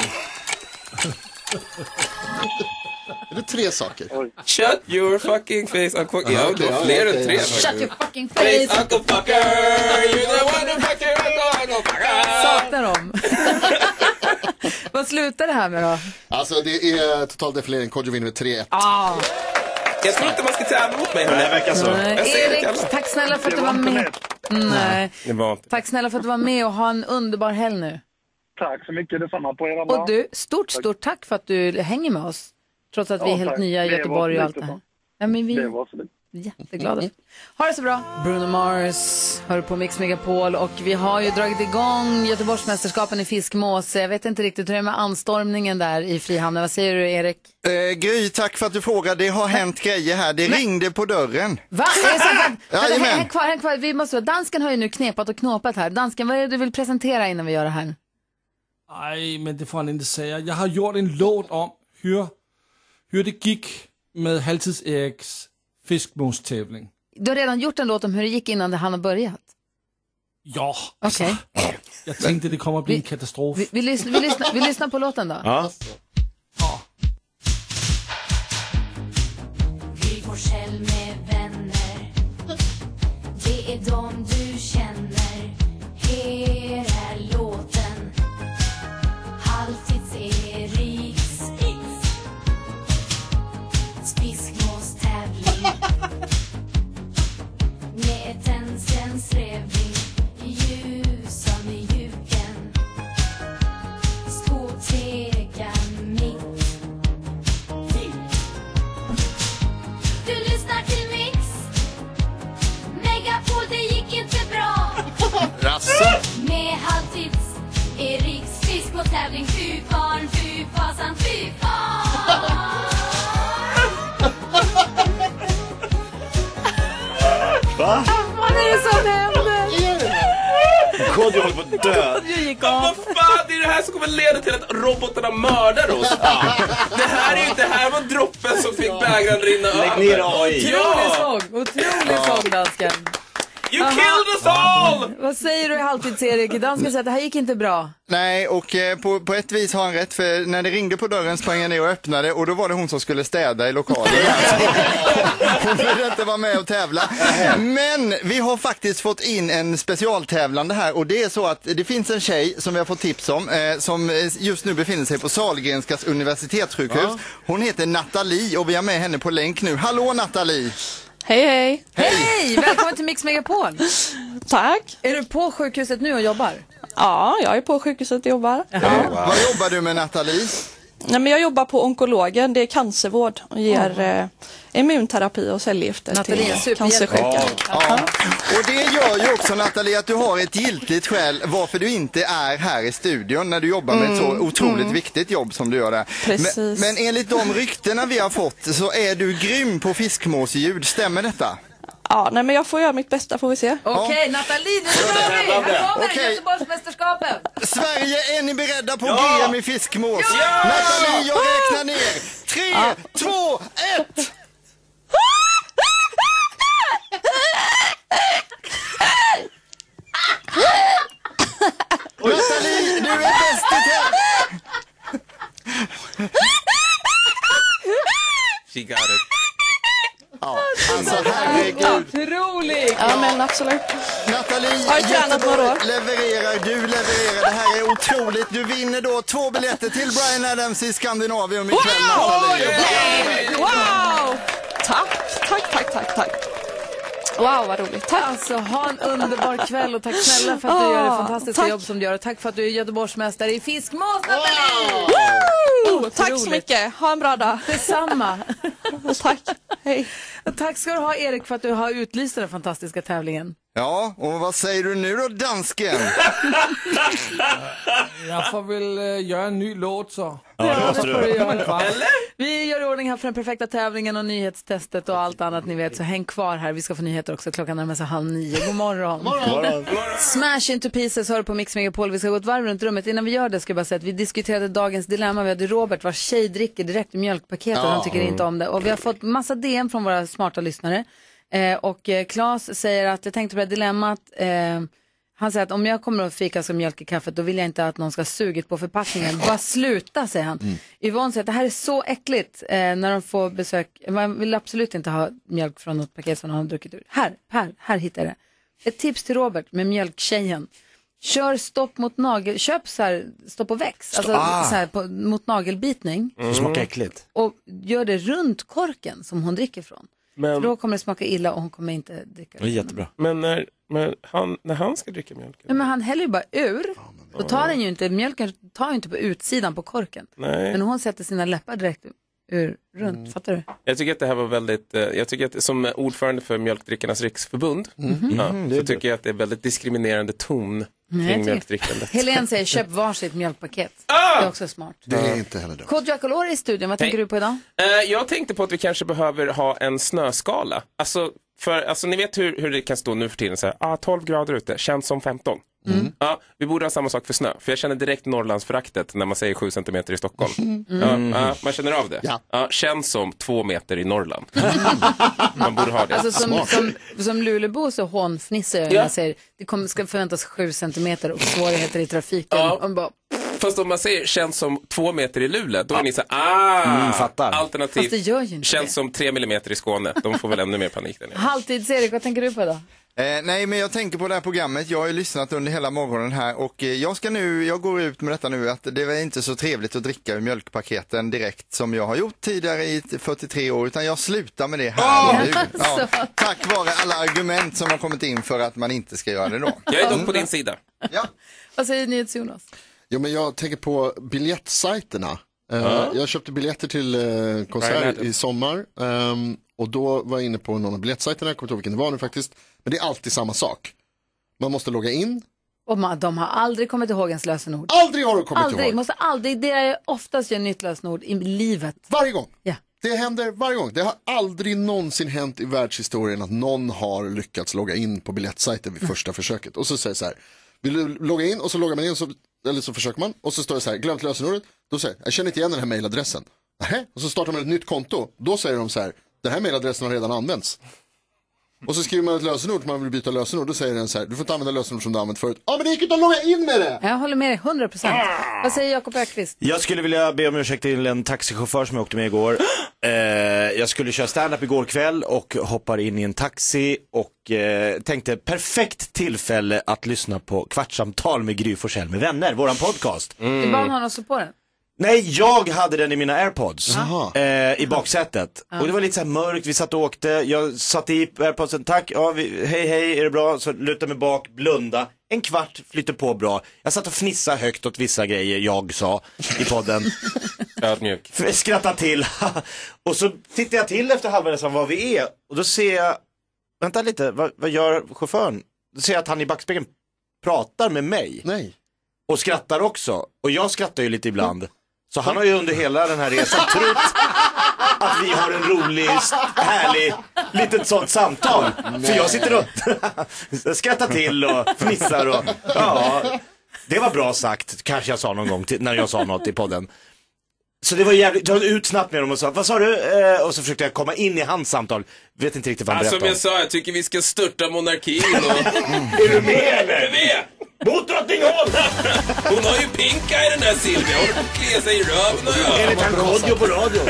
G: Är det tre saker?
K: Shut your fucking face, uncle fucker. Ja,
G: okay,
K: det var fler
G: okay,
K: än tre.
B: Shut your fucking face,
K: face uncle fucker. You're the one who fucker, uncle fucker.
B: Saknar dem. Vad slutar det här med då?
G: Alltså det är total defilering. Kodjo vinner med tre ett.
B: Ah.
K: Jag tror inte man ska tävla mot mig.
H: Nej, det verkar så.
B: Erik, tack snälla för att du var med. Nej.
K: Det var inte.
B: Tack snälla för att du var med och ha en underbar helg nu.
L: Tack så mycket, detsamma på er alla.
B: Och du, stort, stort tack för att du hänger med oss. Trots att vi är
L: Ja,
B: helt
L: tack.
B: nya i
L: Det
B: Göteborg
L: var
B: och allt
L: så
B: det här.
L: lite
B: Ja, men vi
L: Det var så lite.
B: är jätteglada. Ha det så bra. Bruno Mars hör på Mix Megapol och vi har ju dragit igång Göteborgsmästerskapen i fiskmås. Jag vet inte riktigt hur det är med anstormningen där i Frihamnen. Vad säger du, Erik?
D: Eh, Gry, tack för att du frågar. Det har hänt grejer här. Det ringde på dörren.
B: Va? Är det sant?
D: Jajamän.
B: Häng kvar, häng kvar. Vi måste, dansken har ju nu knepat och knåpat här. Dansken, vad är det du vill presentera innan vi gör det här?
N: Nej, men det får han inte säga. Jag har gjort en låt om hur, hur det gick med Halvtids-Eriks fiskmåstävling.
B: Du har redan gjort en låt om hur det gick innan det hann ha börjat.
N: Ja,
B: Okej.
N: okay. Jag tänkte det kommer att bli en katastrof.
B: Vi, vi, lyssnar, vi, lyssnar, vi lyssnar på låten då.
H: Ja.
O: Vi går själv med vänner. Det är de du känner. Här är låten. Halvtids-Eriks fiskmåstävling. Med tensens reving. Ljusa med ljuken. Skotega mitt. Du lyssnar till Mix Megapol, det gick inte bra.
G: Rasse.
O: Med halvtids Eriks fiskmåstävling. Fy fan, fy fasan, fy fan.
H: Va?
B: Vad är det som händer?
H: Kodjo håller på att dö.
B: Kodjo gick
K: Men
B: av.
K: vad fan, det är det här som kommer leda till att robotarna mördar oss. Ja. Det här är ju inte, det här var droppen som fick bägaren rinna över.
H: Lägg ner A I.
B: Otrolig
K: Ja.
B: sång, otrolig sång, dansken.
K: You
B: Aha.
K: killed us all!
B: Vad säger du i halvtids-Erik? Dansken säger att det här gick inte bra.
D: Nej, och eh, på, på ett vis har han rätt, för när det ringde på dörren sprang jag ner och öppnade och då var det hon som skulle städa i lokalen. Hon ville inte vara med och tävla. Men vi har faktiskt fått in en specialtävlande här och det är så att det finns en tjej som vi har fått tips om eh, som just nu befinner sig på Sahlgrenskas universitetssjukhus.
P: Ja.
D: Hon heter Nathalie och vi har med henne på länk nu. Hallå Nathalie!
P: Hej, hej.
B: Hej, välkommen till Mix Megapol.
P: Tack.
B: Är du på sjukhuset nu och jobbar?
P: Ja, jag är på sjukhuset och jobbar.
D: Ja. Vad jobbar du med, Nathalie?
P: Nej, men jag jobbar på onkologen, det är cancervård och ger mm. eh, immunterapi och cellgifter
B: Nathalie,
P: till cancersjuka.
D: Ja. Ja. Och det gör ju också, Nathalie, att du har ett giltigt skäl varför du inte är här i studion när du jobbar med ett så
P: Mm,
D: otroligt
P: mm.
D: viktigt jobb som du gör där.
P: Precis.
D: Men, men enligt de ryktena vi har fått så är du grym på fiskmåsljud, stämmer detta?
P: Ja, nej, men jag får göra mitt bästa, får vi se.
B: Okej, okay, Nathalie, nu kör vi! Här kommer
D: Okej.
B: Göteborgsmästerskapen!
D: Sverige, är ni beredda på
B: Ja!
D: G M i fiskmås?
B: Ja!
D: Nathalie, jag räknar ner. Tre,
P: Ja.
D: två, ett! Nathalie, du är bäst i tävlingen!
K: She got it.
D: Ja, alltså herregud.
B: Otroligt!
P: Ja, men absolut.
D: Nathalie,
P: Har jag tränat några år?
D: levererar, du levererar. Det här är otroligt. Du vinner då två biljetter till Bryan Adams i Skandinavium ikväll, Nathalie.
P: Wow! Tack, tack, tack, tack, tack. Wow, vad roligt. Tack.
B: Alltså, ha en underbar kväll och tack snälla för att du gör det fantastiska jobb som du gör. Och tack för att du är Göteborgsmästare i fiskmås, Nathalie!
P: Wow! Tack så mycket. Ha en bra dag.
B: Detsamma.
P: Tack. Hej.
B: Tack ska du ha, Erik, för att du har utlyst den fantastiska tävlingen.
D: Ja, och vad säger du nu då, dansken?
N: Jag får väl uh, göra en ny låt så.
B: Ja, det måste du. Eller? Vi gör i ordning här för den perfekta tävlingen och nyhetstestet och allt annat ni vet. Så häng kvar här. Vi ska få nyheter också. Klockan närmar sig halv nio. God morgon.
H: morgon.
B: Smash into pieces hör på Mix Megapol. Vi ska gå ett varv runt rummet. Innan vi gör det ska jag bara säga att vi diskuterade dagens dilemma. Vi hade Robert vars tjej dricker direkt i mjölkpaketet.
Q: Ja.
B: Han tycker inte om det. Och vi har fått massa D M från våra smarta lyssnare. Eh, och eh, Claes säger att jag tänkte på det här dilemmat. Eh, han säger att om jag kommer att fika som mjölk i kaffet då vill jag inte att någon ska sugit på förpackningen. Bara sluta, säger han. Mm. Yvonne säger att det här är så äckligt eh, när de får besök. Man vill absolut inte ha mjölk från något paket som någon har druckit ur. Här, här, här hittar jag det. Ett tips till Robert med mjölktjejen. Kör stopp mot nagel, köp så här stopp och väx. Alltså
H: ah.
B: så här på, mot nagelbitning.
H: Mm. Så smakar äckligt.
B: Och gör det runt korken som hon dricker från.
K: Men,
B: för då kommer det smaka illa och hon kommer inte dricka det.
H: Det är jättebra.
K: Men när, men han, när han ska dricka mjölk?
B: Ja, men han häller ju bara ur. Då tar den ju inte, mjölken tar ju inte på utsidan på korken.
K: Nej.
B: Men hon sätter sina läppar direkt ur, runt,
K: Mm.
B: fattar du?
K: Jag tycker att det här var väldigt, eh, jag tycker att som ordförande för Mjölkdrickarnas riksförbund
B: Mhm.
K: ja,
H: Mm, det är
K: så
H: det.
K: tycker jag att det är väldigt diskriminerande ton
B: Nej, jag
K: kring
B: tycker-
K: mjölkdrickandet.
B: Helene säger köp varsitt mjölkpaket.
K: Ah!
B: Det är också smart.
G: Det är inte heller dumt.
B: Kodjo Akolor i studion, vad tänker
K: Hej.
B: du på idag?
K: Eh, jag tänkte på att vi kanske behöver ha en snöskala. Alltså, för, alltså ni vet hur, hur det kan stå nu för tiden så här, ah, tolv grader ute, känns som femton.
B: Mm.
K: Ja, vi borde ha samma sak för snö. För jag känner direkt Norrlandsföraktet när man säger sju centimeter i Stockholm.
B: Mm.
K: Ja, ja, man känner av det.
G: Ja.
K: Ja, känns som två meter i Norrland. Man borde ha det.
B: Alltså som, som, som Lulebo så hånfnissar jag när
K: Ja.
B: jag säger det kommer, ska förväntas sju centimeter och svårigheter i trafiken.
K: Ja.
B: Och bara,
K: Fast om man säger känns som två meter i Luleå, då är ni så här, ah,
H: Mm, fattar.
B: fast det
K: alternativt
B: gör ju inte
K: känns
B: det.
K: som tre millimeter i Skåne. De får väl ännu mer panik där nere.
B: Halvtids-Erik, vad tänker du på idag?
D: Eh, nej, men jag tänker på det här programmet. Jag har ju lyssnat under hela morgonen här och eh, jag ska nu, jag går ut med detta nu att det är inte så trevligt att dricka ur mjölkpaketen direkt som jag har gjort tidigare i fyrtiotre år, utan jag slutar med det här
K: Oh!
D: nu. Ja, tack vare alla argument som har kommit in för att man inte ska göra det då.
K: Jag är dock på din sida.
D: Ja.
B: Vad säger ni till Jonas?
G: Ja, men jag tänker på biljettsajterna. Eh,
K: Ja.
G: Jag köpte biljetter till uh, konsert
K: Ryan
G: i sommar. ehm, och då var jag inne på någon av biljettsajterna, jag kommer inte ihåg vilken det var nu faktiskt. Men det är alltid samma sak. Man måste logga in.
B: Och man, de har aldrig kommit ihåg ens lösenord.
G: Aldrig har de kommit
B: aldrig,
G: ihåg.
B: måste aldrig, det är oftast ett nytt lösenord i livet.
G: Varje gång.
B: Ja.
G: Det händer varje gång. Det har aldrig någonsin hänt i världshistorien att någon har lyckats logga in på biljettsajten vid första försöket. Och så säger så här, vill du logga in? Och så loggar man in, så, eller så försöker man. Och så står det så här, glömt lösenordet. Då säger jag, jag känner inte igen den här mailadressen. Nähä? Och så startar man ett nytt konto. Då säger de så här, den här mailadressen har redan använts. Och så skriver man ett lösenord, man vill byta lösenord. Då säger den så här, du får inte använda lösenord som du har använt förut. Ja, men det gick inte att logga in med det!
B: Jag håller med dig, hundra procent. Vad säger Jakob Öqvist?
H: Jag skulle vilja be om ursäkt till en taxichaufför som jag åkte med igår. Eh, jag skulle köra stand-up igår kväll och hoppar in i en taxi och eh, tänkte perfekt tillfälle att lyssna på Kvartsamtal med Gry Forssell med vänner, våran podcast.
B: Mm. Det barn har något så på den.
H: Nej, jag hade den i mina AirPods
G: Jaha.
H: eh, i baksätet.
B: Ja.
H: Och det var lite så här mörkt, vi satt och åkte. Jag satte i AirPodsen, tack, ja, vi, hej hej, är det bra? Så lutade mig bak, blunda. En kvart flyter på bra. Jag satt och fnissade högt åt vissa grejer jag sa i podden.
K: Ödmjuk.
H: Skratta till. Och så tittar jag till efter halva nästan vad vi är. Och då ser jag, vänta lite, vad, vad gör chauffören? Då ser jag att han i backspegeln pratar med mig.
G: Nej.
H: Och skrattar också. Och jag skrattar ju lite ibland. Så han har ju under hela den här resan trott att vi har en rolig, härlig, litet sånt samtal.
G: Nej.
H: För jag sitter och skrattar till och fnissar och ja, det var bra sagt, kanske jag sa någon gång till, när jag sa något i podden. Så det var jävligt, jag ut snabbt med dem och sa, vad sa du? Eh, och så försökte jag komma in i hans samtal. Vet inte riktigt vad han
K: Alltså, som
H: berättade
K: jag
H: om.
K: sa, jag tycker vi ska störta monarkin och...
H: Är du med eller?
K: Är du med?
H: Mot Drottningholm!
K: Hon har ju pinka i den där Silvia. Hon får klä sig i röven och jag.
H: Enligt han Kodjo på radio.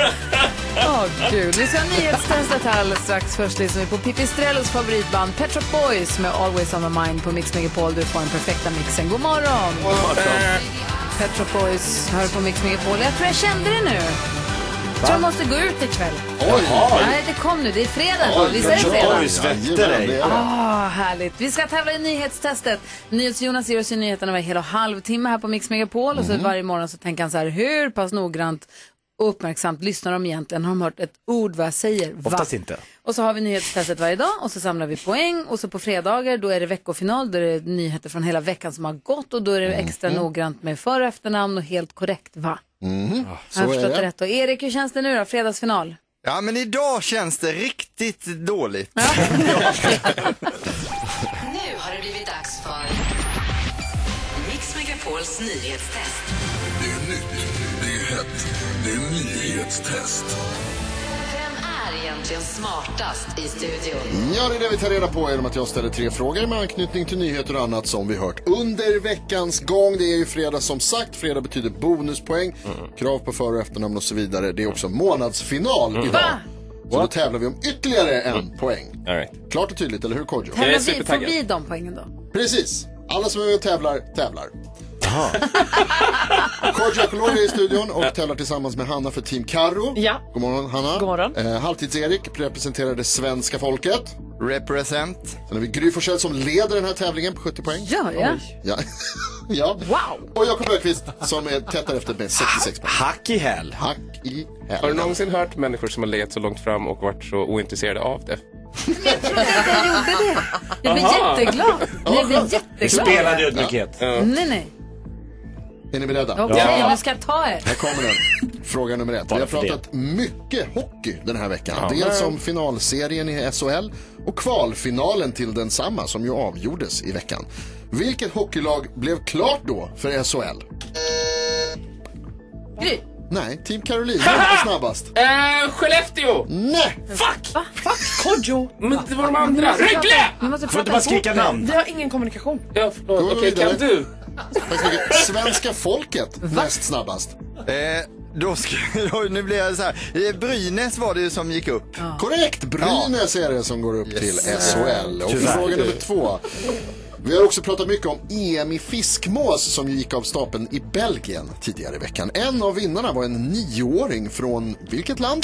B: Åh gud, vi ska ha nyhetstestet här alldeles strax. Först lyssnar vi på Pippi Strellos favoritband Pet Shop Boys med Always on my mind på Mix Megapol. Du får den perfekta mixen. God morgon! God morgon. Pet Shop Boys hör på Mix Megapol. Jag tror jag kände det nu. Jag tror jag måste gå ut ikväll.
G: Oj.
B: Nej, det kom nu. Det är fredag då. Visst är det fredag?
H: Boys väckte dig.
B: Ah, härligt. Vi ska tävla i nyhetstestet. NyhetsJonas ger oss i nyheterna var hel och halvtimme här på Mix Megapol. Och så varje morgon så tänker han så här, hur pass noggrant och uppmärksamt lyssnar de egentligen. Har de hört ett ord vad jag säger? Va?
H: Oftast inte.
B: Och så har vi nyhetstestet varje dag och så samlar vi poäng och så på fredagar då är det veckofinal, då är det nyheter från hela veckan som har gått och då är det extra
G: Mm.
B: noggrant med för- och efternamn och helt korrekt, va?
G: Mm. Så
B: Har jag
G: är
B: förstått det
G: det.
B: rätt? Och Erik, hur känns det nu då? Fredagsfinal?
D: Ja, men idag känns det riktigt dåligt.
A: Nu har det blivit dags för Mix Megapols nyhetstest.
Q: Det är nytt, det är hett, det är nyhetstest.
A: Vem är egentligen smartast i studion?
G: Ja, det är det vi tar reda på genom att jag ställer tre frågor med anknytning till nyheter och annat som vi hört under veckans gång. Det är ju fredag som sagt. Fredag betyder bonuspoäng, krav på för- och efternamn och så vidare. Det är också månadsfinal
K: Mm.
G: idag.
B: Va?
G: Så då tävlar vi om ytterligare en poäng.
K: All right.
G: Klart och tydligt, eller hur Kodjo?
B: Tävlar vi, får vi de poängen då?
G: Precis. Alla som är med och tävlar, tävlar. Kodjo Akolor är i studion och tävlar tillsammans med Hanna för Team Karro.
E: Ja.
G: God morgon Hanna.
E: God morgon.
G: Eh, Halvtids-Erik representerar det svenska folket.
D: Represent.
G: Sen har vi Gry Forssell som leder den här tävlingen på sjuttio poäng.
B: Ja, ja.
G: Ja. ja.
B: Wow.
G: Och Jakob Öqvist som är tätt efter med sextiosex poäng.
H: Hack i häl.
G: Hack i häl.
K: Har du någonsin hört människor som har legat så långt fram och varit så ointresserade av det?
B: Jag trodde att jag gjorde det. Jag blev
K: Aha.
B: jätteglad. Jag blev jätteglad.
H: Spelad ödmjukhet.
G: Ja.
B: Nej, nej.
G: Är ni beredda?
B: Okej, okay, nu ska jag ta er.
G: Här kommer den. Fråga nummer ett. Vi har pratat mycket hockey den här veckan.
H: Ja.
G: Dels om finalserien i S H L och kvalfinalen till densamma som ju avgjordes i veckan. Vilket hockeylag blev klart då för S H L?
B: Gry.
G: Nej, Team Carolina var snabbast.
K: Eh, Skellefteå!
G: Nej!
K: Fuck!
B: Va?
E: Fuck, Kodjo!
K: Men det var de andra. Rögle!
B: Vi måste
H: Får inte
B: prata
H: bara skrika
B: ihop
H: namn.
E: Vi har ingen kommunikation.
K: Ja, förlåt.
G: Gå
K: Okej,
G: vidare.
K: kan du?
G: Tack så mycket. Svenska folket näst snabbast.
D: Eh, då ska, nu blir jag så här. Eh, Brynäs var det ju som gick upp.
B: Ja.
G: Korrekt, Brynäs är det som går upp
D: Yes.
G: till S H L. Och
H: Tyvärr.
G: fråga nummer två. Vi har också pratat mycket om E M i fiskmås som ju gick av stapeln i Belgien tidigare i veckan. En av vinnarna var en nioåring från vilket land?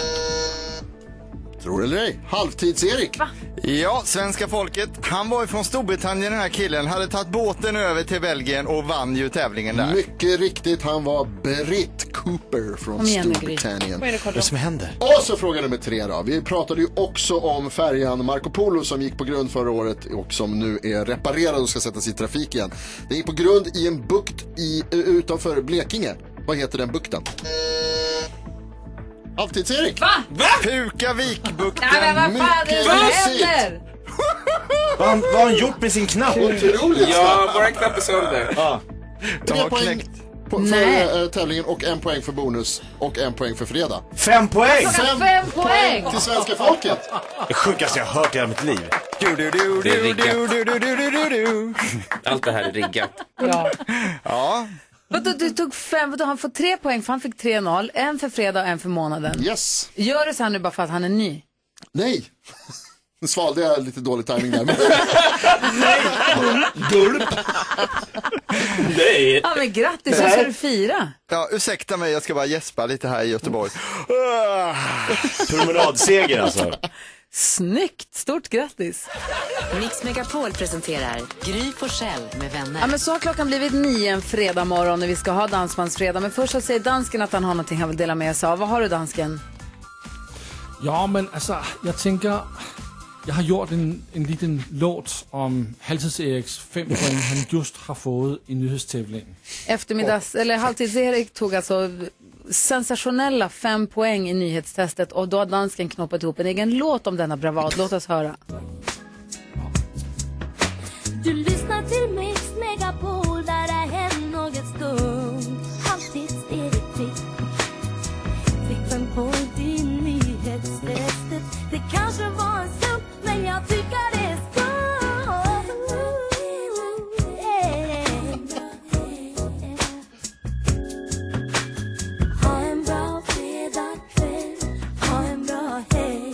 G: Tror eller ej? Halvtids-Erik.
B: Va?
D: Ja, svenska folket. Han var ju från Storbritannien, den här killen. Hade tagit båten över till Belgien och vann ju tävlingen där.
G: Mycket riktigt, han var Britt Cooper från
B: Kom igen nu, Gry.
G: Storbritannien.
E: Vad är det,
H: Vad är det som händer?
G: Och så fråga nummer tre då. Vi pratade ju också om färjan Marco Polo som gick på grund förra året och som nu är reparerad och ska sättas i trafik igen. Den gick på grund i en bukt i, utanför Blekinge. Vad heter den bukten? Halvtids-Erik.
B: Va?
D: Pukavikbukten.
B: Ja, men vad fan är det som händer?
H: Vad har han, vad har han gjort med sin knapp?
G: Otroligt
K: Ja, våra knapp är sönder.
H: Ja.
G: Tre poäng
D: knäckt.
G: på,
B: Nej.
G: för äh, tävlingen och en poäng för bonus och en poäng för fredag.
H: Fem poäng!
B: Fem, fem poäng!
G: Till svenska folket.
H: Det sjukaste jag har hört i hela mitt liv.
D: Du, du, du,
K: Det är
D: du,
K: riggat.
D: du, du, du, du, du, du.
K: Allt det här är riggat.
B: Ja.
D: Ja,
B: Vadå, du tog fem, vadå, han får tre poäng för han fick tre noll. En för fredag och en för månaden.
G: Yes.
B: Gör det så här nu bara för att han är ny?
G: Nej. Nu svalde jag lite dålig timing där. Men...
K: Nej.
B: Ja, men grattis, hur ska du fira?
D: ja, ursäkta mig, jag ska bara gäspa lite här i Göteborg.
H: Promenadseger alltså.
B: Snyggt, stort grattis.
A: Mix Megapol presenterar Gry Forssell med vänner.
B: Ja, men så har klockan blivit nio en fredag morgon när vi ska ha dansbandsfredag. Men först så säger dansken att han har någonting han vill dela med sig av. Vad har du, dansken?
N: Ja, men alltså, jag tänker, jag har gjort en, en liten låt om Halvtids-Eriks fem poäng han just har fått i nyhetstävlingen.
B: Eftermiddags, eller halvtids-Erik tog alltså sensationella fem poäng i nyhetstestet och då har dansken knoppat ihop en egen låt om denna bravad. Låt oss höra.
O: Du lyssnar till Mix Megapol där det händer något stund. Halvtids-Erik fick fick fem poäng i nyhetstestet. Det kanske var en slump, men jag tycker det är skumt. Ha en bra fredagkväll, ha en bra helg.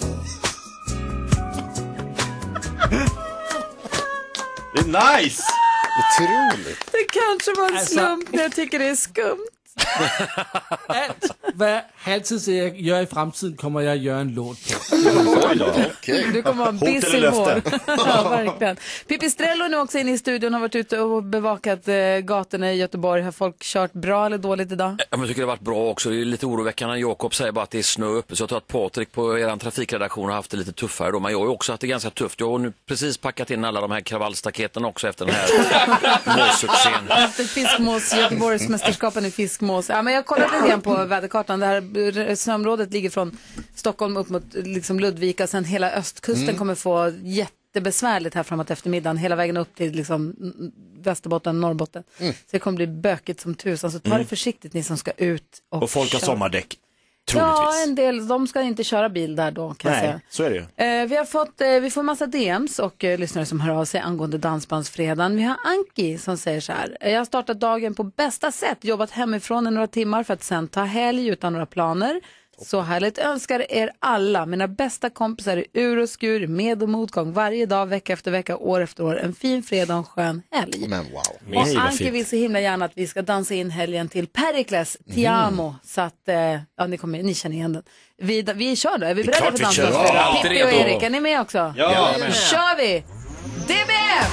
H: Det är nice!
G: Otroligt.
B: Det kanske var en
N: Alltså-
B: slump när jag tycker det är skumt.
N: Allt vad Halvtids-Erik gör i framtiden kommer jag göra en låt på.
B: Okay. Du kommer ha en busy vår. Ja, verkligen. Pippi Strello är nu också inne i studion, har varit ute och bevakat eh, gatorna i Göteborg. Har folk kört bra eller dåligt idag?
C: Jag tycker det har varit bra också. Det är lite oroväckande. Jakob säger bara att det är snö uppe. Så jag tror att Patrik på er trafikredaktion har haft det lite tuffare då. Men jag har ju också haft det ganska tufft. Jag har nu precis packat in alla de här kravallstaketen också efter den här måssuccén.
B: Efter fiskmås, Göteborgs mästerskapen i fiskmås. Ja, men jag kollade lite grann på väderkartan. Det här snöområdet ligger från Stockholm upp mot liksom Ludvika. Sen hela östkusten mm. kommer få jättebesvärligt här framåt eftermiddagen. Hela vägen upp till liksom Västerbotten, Norrbotten. Mm. Så det kommer bli bökigt som tusan. Så ta
H: Mm.
B: det försiktigt ni som ska ut. Och,
H: Och folk har
B: köra.
H: sommardäck. Troligtvis.
B: Ja, en del. De ska inte köra bil där då, kan jag
H: Nej,
B: säga.
H: så är det ju.
B: Eh, vi har fått, eh, vi får massa D Ms och eh, lyssnare som hör av sig angående Dansbandsfredagen. Vi har Anki som säger så här: jag har startat dagen på bästa sätt, jobbat hemifrån i några timmar för att sen ta helg utan några planer. Så härligt, önskar er alla, mina bästa kompisar i ur och skur, med och motgång varje dag, vecka efter vecka, år efter år, en fin fredag och en skön helg.
G: Men wow.
B: Och
G: Nej,
B: Anke vill så himla gärna att vi ska dansa in helgen till Perikles Ti amo. Mm. Så att, eh, ja ni, kommer, ni känner igen den. Vi, vi kör då, är vi beredda för dansa?
H: Ja.
B: Pippi och Erik, är ni med också?
H: Ja, ja.
B: Nu kör vi! D B F!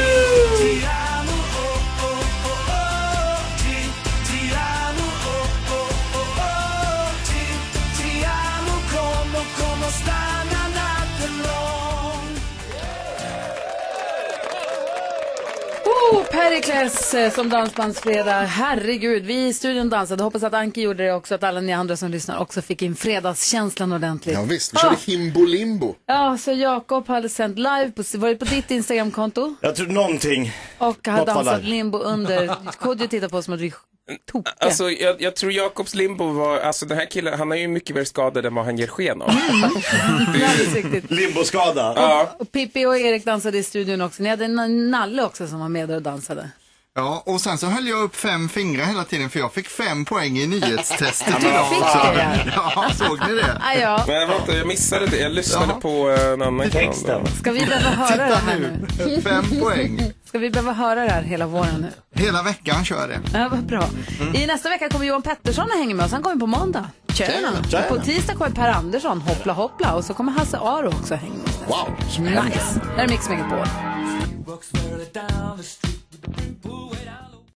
B: Oh, Perikles eh, som dansbandsfredag. Herregud, vi i studion dansade. Hoppas att Anki gjorde det också, att alla ni andra som lyssnar också fick in fredagskänslan ordentligt.
G: Ja visst, vi körde
B: ah.
G: himbo limbo.
B: Ja, så Jakob hade sänt live på, var det på ditt Instagramkonto?
H: Jag tror någonting.
B: Och hade
H: Något var
B: dansat
H: där.
B: limbo under. Kodjo tittar på oss som att vi tokiga.
K: Alltså, jag, jag tror Jakobs limbo var, alltså den här killen, han är ju mycket mer skadad än vad han ger sken av.
H: Limboskada.
K: Ja.
B: Och Pippi och Erik dansade i studion också. Ni hade en Nalle också som var med där och dansade.
D: Ja, och sen så höll jag upp fem fingrar hela tiden för jag fick fem poäng i nyhetstestet
K: Ja, men
D: idag.
K: fick
D: också.
K: du det?
D: Ja, såg ni det?
B: Ah, ja.
K: Men vänta, jag missade det. Jag lyssnade
D: Ja.
K: på eh, en annan
H: Texten.
B: Ska vi behöva höra det här nu?
D: Fem poäng.
B: Ska vi behöva höra det här hela våren nu?
D: Hela veckan kör jag det.
B: Ja, vad bra.
D: Mm.
B: I nästa vecka kommer Johan Pettersson att hänga med oss. Han kommer på måndag. Tjena.
G: Tjena.
B: Och på tisdag kommer Per Andersson, hoppla hoppla. Och så kommer Hasse Aro också hänga med oss.
G: Wow.
B: Nice. Där är Mix Megapol.
F: Walks further down the street with the people way down.